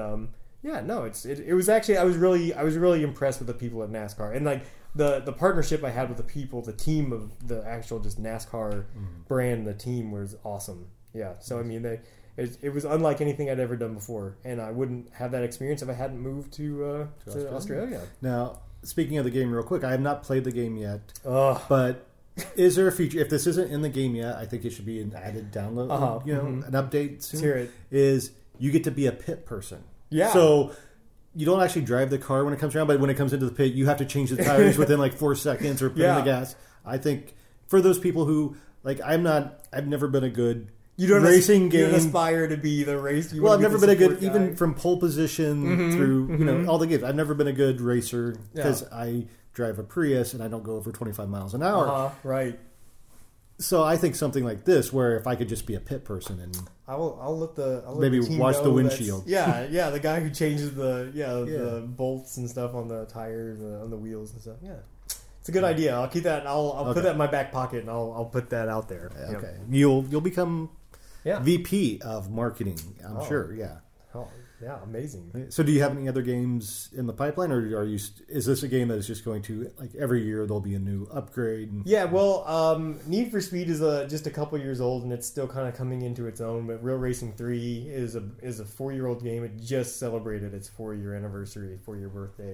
it was actually I was really impressed with the people at NASCAR, and like the partnership I had with the people, the team of the actual just NASCAR brand, the team was awesome. Yeah, so I mean it was unlike anything I'd ever done before, and I wouldn't have that experience if I hadn't moved to Australia. Now, speaking of the game real quick, I have not played the game yet, but is there a feature, if this isn't in the game yet, I think it should be an added download, an update soon, Let's hear it. is you get to be a pit person. Yeah. So you don't actually drive the car when it comes around, but when it comes into the pit, you have to change the tires within like 4 seconds or put in the gas. I think for those people who, like, I've never been a good racing game. You don't aspire to be the race. Well, I've never been a good, even from pole position through, all the games. I've never been a good racer because I drive a Prius and I don't go over 25 miles an hour. Right. So I think something like this, where if I could just be a pit person and I'll let maybe the team wash know the windshield. The guy who changes the bolts and stuff on the tires and on the wheels and stuff. Yeah, it's a good idea. I'll keep that. I'll put that in my back pocket and I'll put that out there. Okay, you'll become VP of marketing. I'm sure. Yeah. Oh, yeah, amazing. So, do you have any other games in the pipeline, or is this a game that is just going to, like, every year there'll be a new upgrade? Yeah, well, Need for Speed is just a couple years old, and it's still kind of coming into its own. But Real Racing 3 is a 4-year-old game. It just celebrated its 4-year anniversary, 4-year birthday.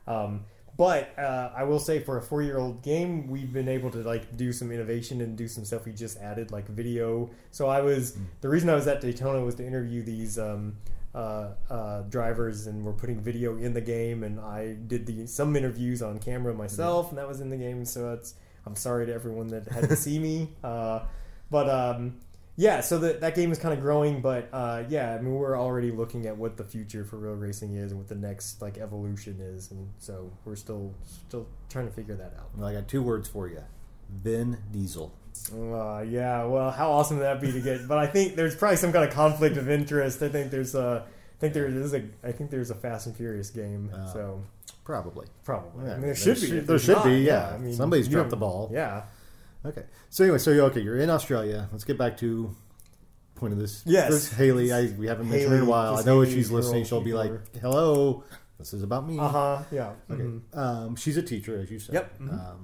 But I will say, for a 4-year-old game, we've been able to like do some innovation and do some stuff. We just added like video. So the reason I was at Daytona was to interview these drivers, and we're putting video in the game, and I did some interviews on camera myself, and that was in the game. So I'm sorry to everyone that had to see me, so that game is kind of growing, but I mean, we're already looking at what the future for Real Racing is and what the next like evolution is, and so we're still trying to figure that out. Well, I got 2 words for you: Vin Diesel. Well, how awesome would that be to get? But I think there's probably some kind of conflict of interest. I think there's a Fast and Furious game. So probably. Yeah, I mean, there should be. There should be. Yeah. I mean, somebody's dropped the ball. Yeah. Okay. So anyway, you're in Australia. Let's get back to point of this. Yes. This Haley. We haven't mentioned her in a while. I know if she's listening, she'll be like, "Hello, this is about me." Yeah. Okay. Mm-hmm. She's a teacher, as you said. Yep. Mm-hmm.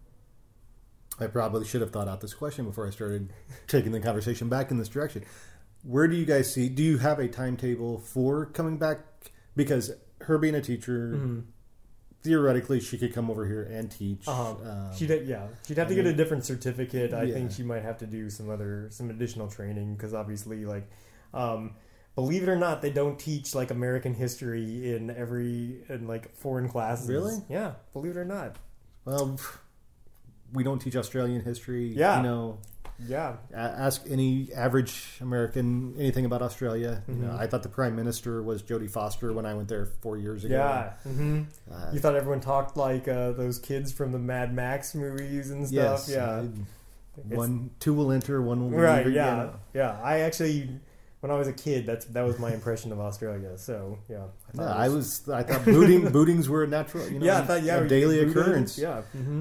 I probably should have thought out this question before I started taking the conversation back in this direction. Where do you guys see? Do you have a timetable for coming back? Because her being a teacher, theoretically, she could come over here and teach. She'd have to get a different certificate. I think she might have to do some additional training, because obviously, like, believe it or not, they don't teach like American history in like foreign classes. Really? Yeah, believe it or not. Well, we don't teach Australian history. Yeah. Yeah. Ask any average American anything about Australia. I thought the Prime Minister was Jodie Foster when I went there 4 years ago. Yeah. You thought everyone talked like those kids from the Mad Max movies and stuff. Yes. Yeah. Two will enter, one will leave. Right. Yeah. Yeah. I actually, when I was a kid, that was my impression of Australia. So yeah. I thought bootings were a natural. I thought a daily occurrence. Yeah.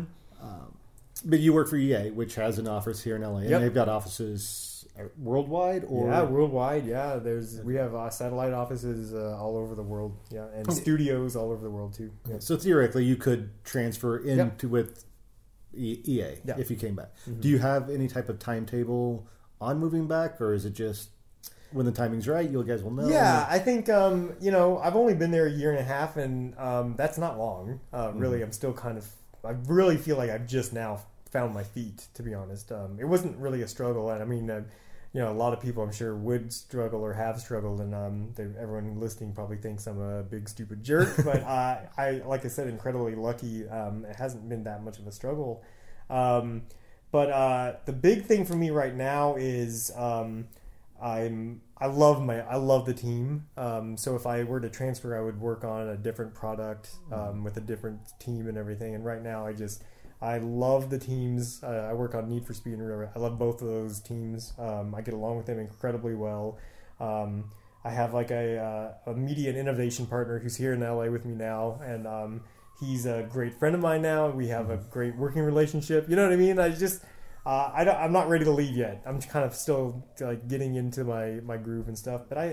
But you work for EA, which has an office here in LA, and they've got offices worldwide, or worldwide. Yeah, we have satellite offices all over the world. Yeah, and studios all over the world too. Yeah. So theoretically, you could transfer into with EA if you came back. Do you have any type of timetable on moving back, or is it just when the timing's right, you guys will know? Yeah, I think I've only been there a year and a half, and that's not long. Really, I'm still I really feel like I've just now found my feet, to be honest. It wasn't really a struggle, and I mean, a lot of people I'm sure would struggle or have struggled, and everyone listening probably thinks I'm a big stupid jerk, but I like I said, incredibly lucky. It hasn't been that much of a struggle, but the big thing for me right now is I love the team. So if I were to transfer, I would work on a different product with a different team and everything. And right now, I love the teams. I work on Need for Speed and Railroad. I love both of those teams. I get along with them incredibly well. I have like a media and innovation partner who's here in LA with me now, and he's a great friend of mine now. We have a great working relationship. You know what I mean? I'm not ready to leave yet. I'm kind of still like getting into my groove and stuff. But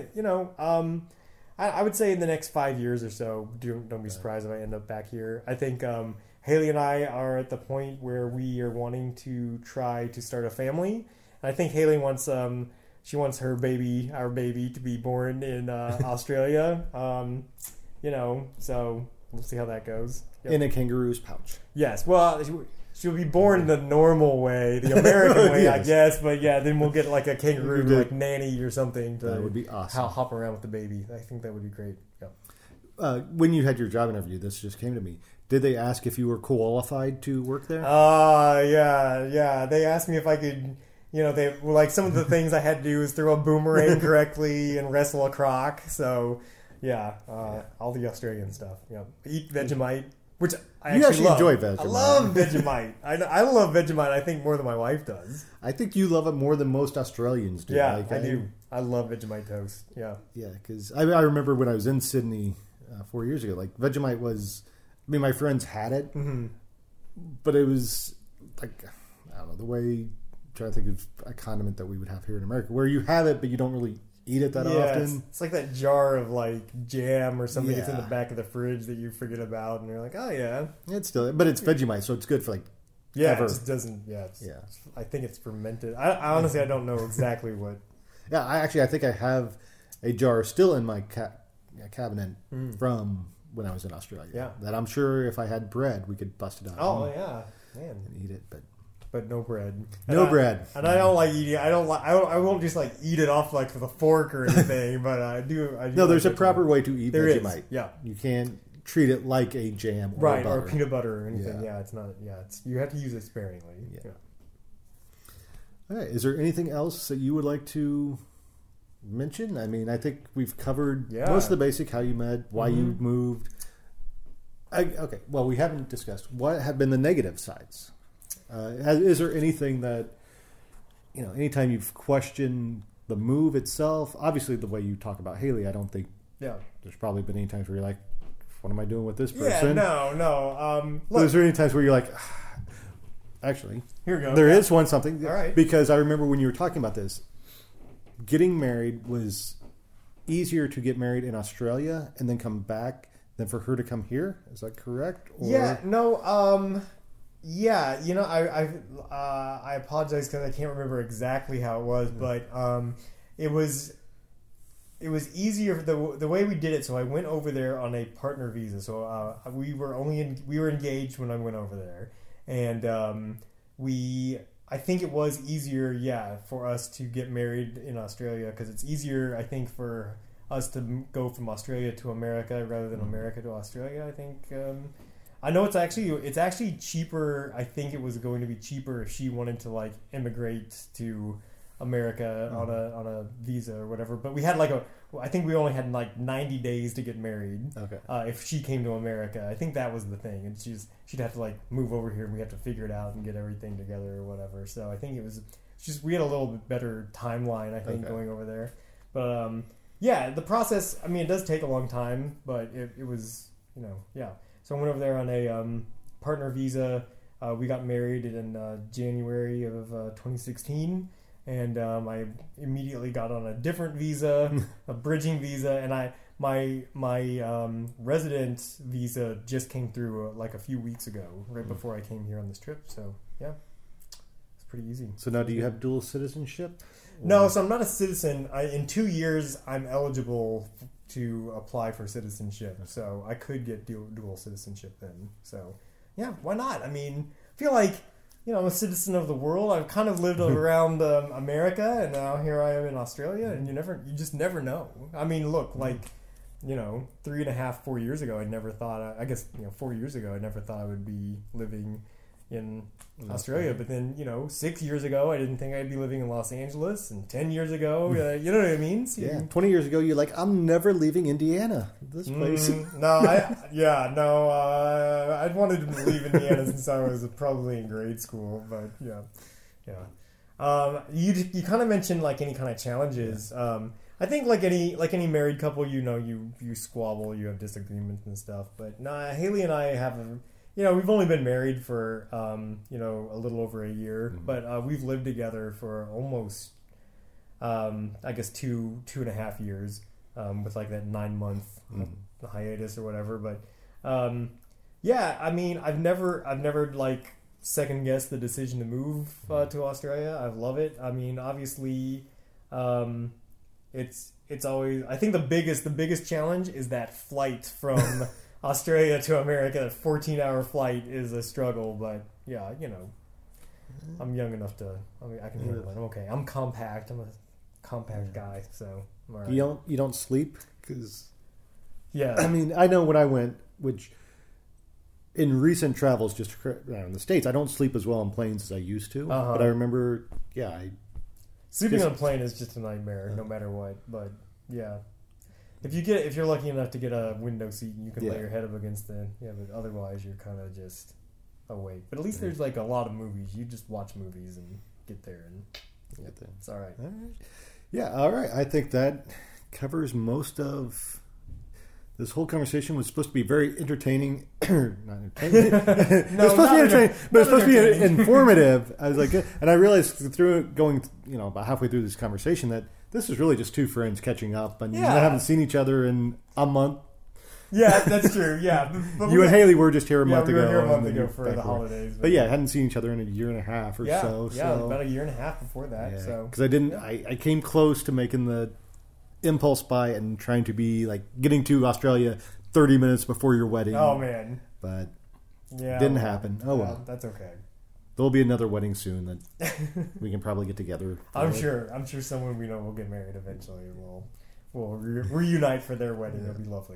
I would say in the next 5 years or so, don't be surprised if I end up back here. I think Haley and I are at the point where we are wanting to try to start a family. And I think Haley wants our baby, to be born in Australia. So we'll see how that goes. Yep. In a kangaroo's pouch. Yes. Well, she'll be born the normal way, the American way, yes. I guess. But yeah, then we'll get like a kangaroo like nanny or something to that would be awesome. Hop around with the baby. I think that would be great. Yeah. When you had your job interview, this just came to me. Did they ask if you were qualified to work there? Yeah. They asked me if I could. They like some of the things I had to do is throw a boomerang correctly and wrestle a croc. So, all the Australian stuff. Yeah, eat Vegemite, which I actually love. Enjoy Vegemite. I love Vegemite. I love Vegemite. I think more than my wife does. I think you love it more than most Australians do. Yeah, I do. I love Vegemite toast. Yeah. Yeah, because I remember when I was in Sydney 4 years ago. Like Vegemite was, my friends had it, but it was like I don't know the way. Trying to think of a condiment that we would have here in America, where you have it, but you don't really eat it that often. It's like that jar of like jam or something that's in the back of the fridge that you forget about, and you're like, oh yeah, it's still, but it's Vegemite, so it's good for like ever. It just doesn't. I think it's fermented. I honestly I don't know exactly what. Yeah, I think I have a jar still in my cabinet from when I was in Australia. Yeah, that I'm sure if I had bread, we could bust it out. Oh yeah, man, and eat it, but no bread. Bread. And I don't like eating. I won't just like eat it off like with a fork or anything. But I do. No, there's a proper way to eat Vegemite. Is. Yeah. You can't treat it like a jam or right butter. Or peanut butter or anything. Yeah, it's not. Yeah, you have to use it sparingly. Yeah. All right. Is there anything else that you would like to mention? I think we've covered most of the basic, how you met, why you moved. Okay. Well, we haven't discussed what have been the negative sides. Is there anything that, anytime you've questioned the move itself, obviously the way you talk about Haley, I don't think there's probably been any times where you're like, what am I doing with this person? Yeah, no. Look, is there any times where you're like, actually, here we go. There is something. All right. Because I remember when you were talking about this, getting married was easier to get married in Australia and then come back than for her to come here. Is that correct? Or? Yeah, no, yeah, I apologize because I can't remember exactly how it was, but it was easier the way we did it. So I went over there on a partner visa. So we were engaged when I went over there, and I think it was easier, for us to get married in Australia because it's easier, I think, for us to go from Australia to America rather than America to Australia. I think. I know it's actually cheaper. I think it was going to be cheaper if she wanted to like immigrate to America on a visa or whatever. But we had I think we only had like 90 days to get married. Okay. If she came to America, I think that was the thing, and she'd have to like move over here, and we have to figure it out and get everything together or whatever. So I think we had a little bit better timeline. I think going over there, but the process. It does take a long time, but it was So I went over there on a partner visa. We got married in January of 2016, and I immediately got on a different visa, a bridging visa, and my resident visa just came through like a few weeks ago, right before I came here on this trip. So yeah, it's pretty easy. So now, do you have dual citizenship? No, so I'm not a citizen. In 2 years, I'm eligible to apply for citizenship, so I could get dual citizenship then. So, yeah, why not? I feel like I'm a citizen of the world. I've kind of lived around America, and now here I am in Australia, and you just never know. Look, 3.5, 4 years ago, I never thought. I guess 4 years ago, I never thought I would be living in Australia. But then, 6 years ago, I didn't think I'd be living in Los Angeles, and 10 years ago, you know what I mean? So yeah, 20 years ago, you're like, I'm never leaving Indiana. This place. I'd wanted to leave Indiana since I was probably in grade school, but yeah. You kind of mentioned like any kind of challenges. I think like any married couple, you squabble, you have disagreements and stuff. But Haley and I have we've only been married for a little over a year, but we've lived together for almost I guess 2.5 years, with like that 9-month hiatus or whatever. But I mean, I've never like second guessed the decision to move to Australia. I love it. I mean, obviously, it's always, I think the biggest challenge is that flight from Australia to America. That 14-hour flight is a struggle, but yeah, I'm young enough to. I mean, I can handle it. I'm okay. I'm compact. I'm a compact guy, so I'm all right. You don't sleep because. Yeah, I mean, I know when I went, which in recent travels just around the States, I don't sleep as well on planes as I used to. But I remember, sleeping on a plane is just a nightmare, no matter what. But yeah, if you're lucky enough to get a window seat, and you can lay your head up against but otherwise you're kind of just awake. But at least there's like a lot of movies. You just watch movies and get there, and it's all right. All right. Yeah, all right. I think that covers most of. This whole conversation was supposed to be very entertaining. Not entertaining. It was supposed to be entertaining, but it's supposed to be informative. I was like, and I realized through going, about halfway through this conversation that this is really just two friends catching up, and I haven't seen each other in a month. Yeah, that's true. Yeah, but you and Haley were just here a month ago. We were here a month ago for the holidays. But hadn't seen each other in a year and a half or so. Yeah, about a year and a half before that. Yeah, because I came close to making the impulse buy and trying to be like getting to Australia 30 minutes before your wedding. Oh man, but didn't happen. Oh well, that's okay. There'll be another wedding soon that we can probably get together. I'm sure someone we know will get married eventually. We'll reunite for their wedding. It'll be lovely.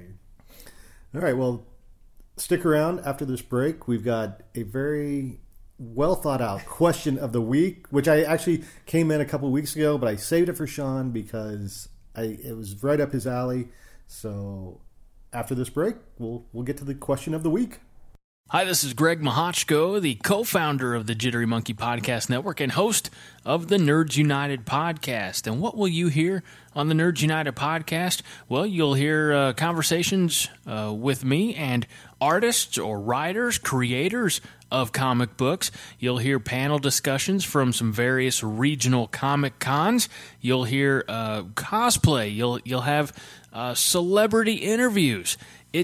All right, well, stick around after this break. We've got a very well thought out question of the week, which I actually came in a couple weeks ago, but I saved it for Sean because it was right up his alley. So after this break, we'll get to the question of the week. Hi, this is Greg Mahochko, the co-founder of the Jittery Monkey Podcast Network and host of the Nerds United podcast. And what will you hear on the Nerds United podcast? Well, you'll hear conversations with me and artists or writers, creators of comic books. You'll hear panel discussions from some various regional comic cons. You'll hear cosplay. You'll have celebrity interviews.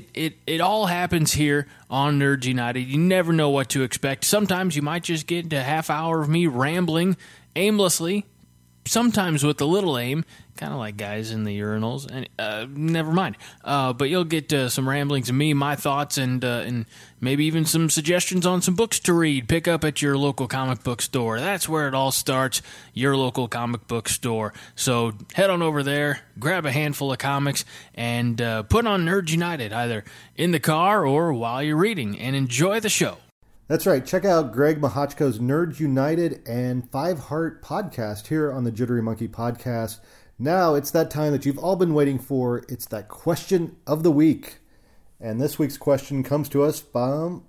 It all happens here on Nerds United. You never know what to expect. Sometimes you might just get into a half hour of me rambling aimlessly, sometimes with a little aim, kind of like guys in the urinals. And never mind. But you'll get some ramblings of me, my thoughts, and maybe even some suggestions on some books to read. Pick up at your local comic book store. That's where it all starts, your local comic book store. So head on over there, grab a handful of comics, and put on Nerds United, either in the car or while you're reading, and enjoy the show. That's right. Check out Greg Mahochko's Nerds United and Five Heart podcast here on the Jittery Monkey podcast. Now it's that time that you've all been waiting for. It's that question of the week. And this week's question comes to us from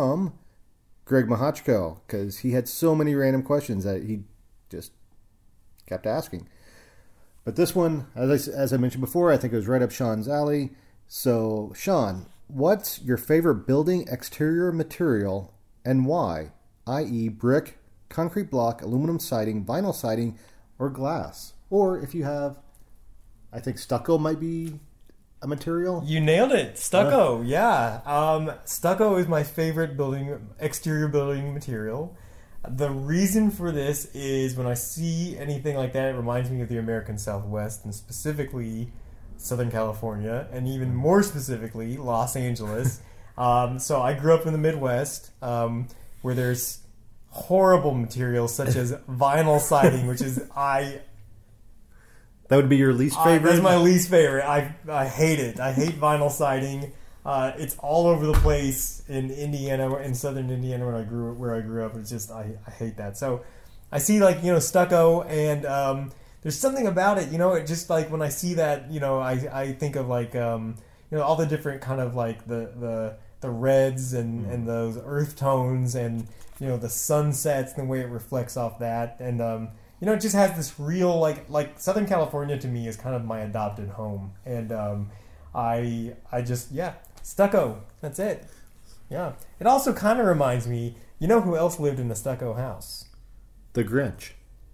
Greg Mahochko, because he had so many random questions that he just kept asking. But this one, as I mentioned before, I think it was right up Sean's alley. So, Sean, what's your favorite building exterior material and why? I.e. brick, concrete block, aluminum siding, vinyl siding, or glass? Or if you have, I think stucco might be a material. You nailed it. Stucco, yeah. Stucco is my favorite exterior building material. The reason for this is when I see anything like that, it reminds me of the American Southwest, and specifically Southern California, and even more specifically Los Angeles. So I grew up in the Midwest, where there's horrible materials such as vinyl siding, which is That would be your least favorite? That's my least favorite. I hate it. I hate vinyl siding. It's all over the place in Indiana, in southern Indiana, where I grew up. It's just I hate that. So I see stucco, and there's something about it. It just like when I see that, I think of all the different kind of like the reds and those earth tones, and the sunsets and the way it reflects off that, and it just has this real like Southern California to me is kind of my adopted home, and I just stucco. That's it. Yeah. It also kind of reminds me, who else lived in a stucco house? The Grinch.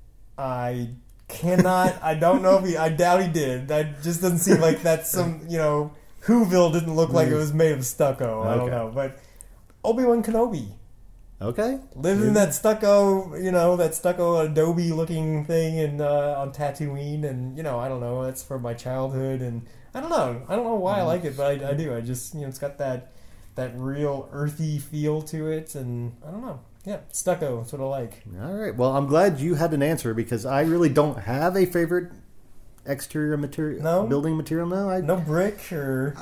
I cannot. I don't know if I doubt he did. That just doesn't seem like that's some. Whoville didn't look like it was made of stucco. I don't know, but Obi-Wan Kenobi. Okay. Lived in that stucco, that stucco adobe looking thing on Tatooine, and I don't know. That's from my childhood, and I don't know why I like it, but I do. I just it's got that real earthy feel to it, and I don't know. Yeah, stucco. That's what I like. All right. Well, I'm glad you had an answer because I really don't have a favorite exterior material. No? Building material. No, no brick or.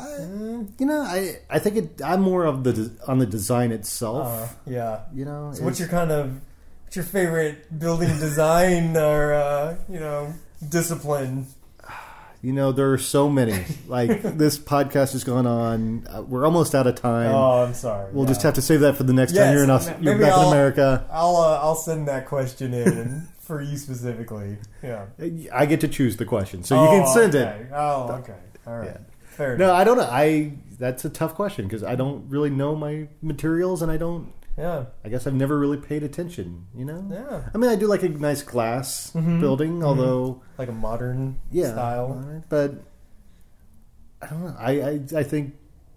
I think I'm more of on the design itself. Yeah. So what's your favorite building design or discipline? There are so many. Like, this podcast has gone on. We're almost out of time. Oh, I'm sorry. We'll just have to save that for the next time you're back in America. I'll send that question in for you specifically. Yeah. I get to choose the question, so you can send it. Oh, okay. All right. Yeah. Fair enough. No, I don't know. That's a tough question because I don't really know my materials, and I don't. Yeah. I guess I've never really paid attention, Yeah. I mean, I do like a nice glass building, although... Like a modern style. Modern, but I don't know. I think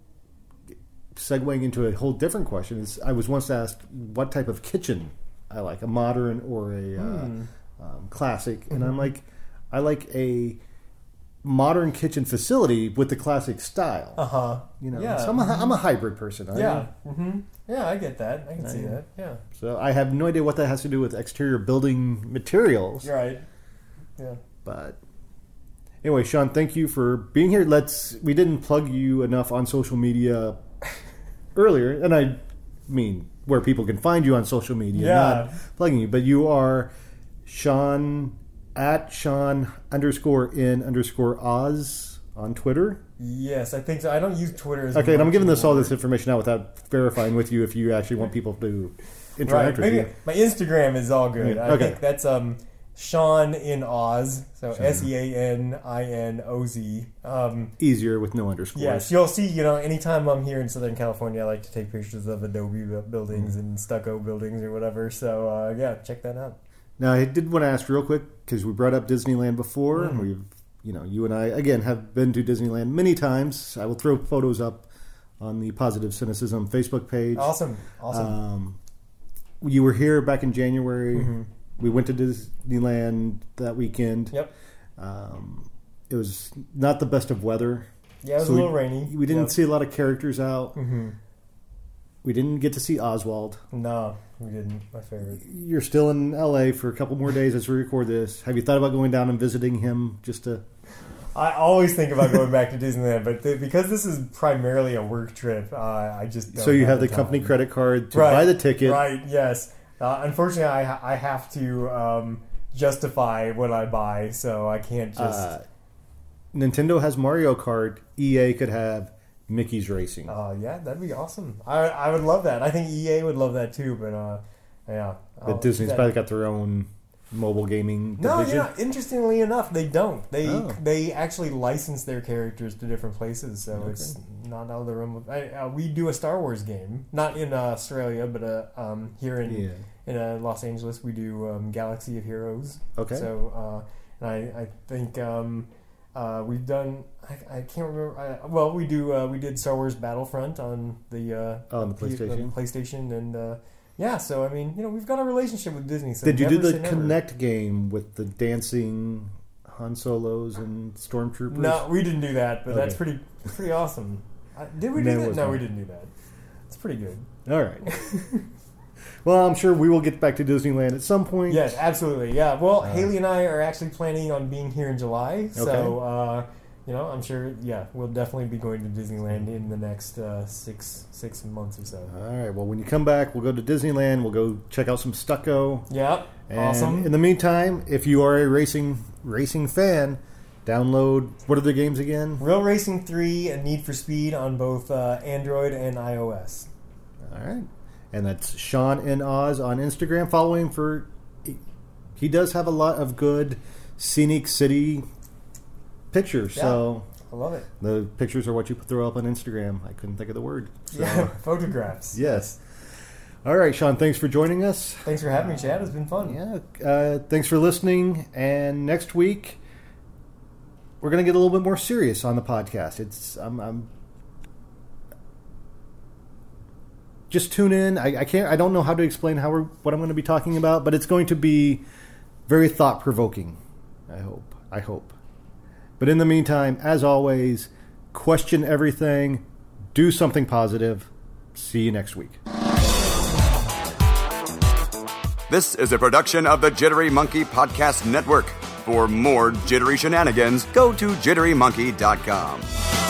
segueing into a whole different question is I was once asked what type of kitchen I like, a modern or a classic. And I'm like, I like a modern kitchen facility with the classic style. So I'm a hybrid person. Yeah, I get that. I can see that. Yeah. So I have no idea what that has to do with exterior building materials. Right. Yeah. But anyway, Sean, thank you for being here. We didn't plug you enough on social media earlier, and I mean where people can find you on social media, not plugging you, but you are Sean at Sean_in_Oz on Twitter. Yes, I think so. I don't use Twitter as okay, and I'm giving all this information out without verifying with you if you actually want people to interact with you. My Instagram is all good. Yeah, I think that's Sean in Oz, so SEANINOZ. Easier with no underscores. Yes, you'll see, anytime I'm here in Southern California, I like to take pictures of adobe buildings and stucco buildings or whatever, so check that out. Now, I did want to ask real quick, because we brought up Disneyland before, and we've you and I, again, have been to Disneyland many times. I will throw photos up on the Positive Cynicism Facebook page. Awesome. You were here back in January. We went to Disneyland that weekend. Yep. It was not the best of weather. Yeah, it was a little rainy. We didn't see a lot of characters out. We didn't get to see Oswald. No, we didn't. My favorite. You're still in LA for a couple more days as we record this. Have you thought about going down and visiting him just to... I always think about going back to Disneyland, but because this is primarily a work trip, I just don't. So you have the company credit card to buy the ticket. Right, yes. Unfortunately, I have to justify what I buy, so I can't just... Nintendo has Mario Kart. EA could have Mickey's Racing. Yeah, that'd be awesome. I would love that. I think EA would love that too, but yeah. But Disney's probably got their own mobile gaming division. No, interestingly enough, they don't. They actually license their characters to different places, so it's not out of the realm of... we do a Star Wars game, not in Australia, but here in Los Angeles, we do Galaxy of Heroes. Okay. So, and I think... we've done. I can't remember. We did Star Wars Battlefront on the PlayStation, and so I mean, we've got a relationship with Disney. So did you do the Connect game with the dancing Han Solos and Stormtroopers? No, we didn't do that, but that's pretty awesome. Did we do that? No, we didn't do that. It's pretty good. All right. Well, I'm sure we will get back to Disneyland at some point. Yes, absolutely. Yeah. Well, Haley and I are actually planning on being here in July. So, I'm sure, we'll definitely be going to Disneyland in the next 6 months or so. All right. Well, when you come back, we'll go to Disneyland. We'll go check out some Stucco. Yep. And awesome. In the meantime, if you are a racing fan, download, what are the games again? Real Racing 3 and Need for Speed on both Android and iOS. All right. And that's Sean in Oz on Instagram. Follow him for... He does have a lot of good scenic city pictures. Yeah, so I love it. The pictures are what you throw up on Instagram. I couldn't think of the word. So. Yeah, photographs. Yes. All right, Sean, thanks for joining us. Thanks for having me, Chad. It's been fun. Yeah. Thanks for listening. And next week, we're going to get a little bit more serious on the podcast. I'm just tune in. I don't know how to explain what I'm going to be talking about, but it's going to be very thought-provoking. I hope. But in the meantime, as always, question everything, do something positive. See you next week. This is a production of the Jittery Monkey Podcast Network. For more jittery shenanigans, go to jitterymonkey.com.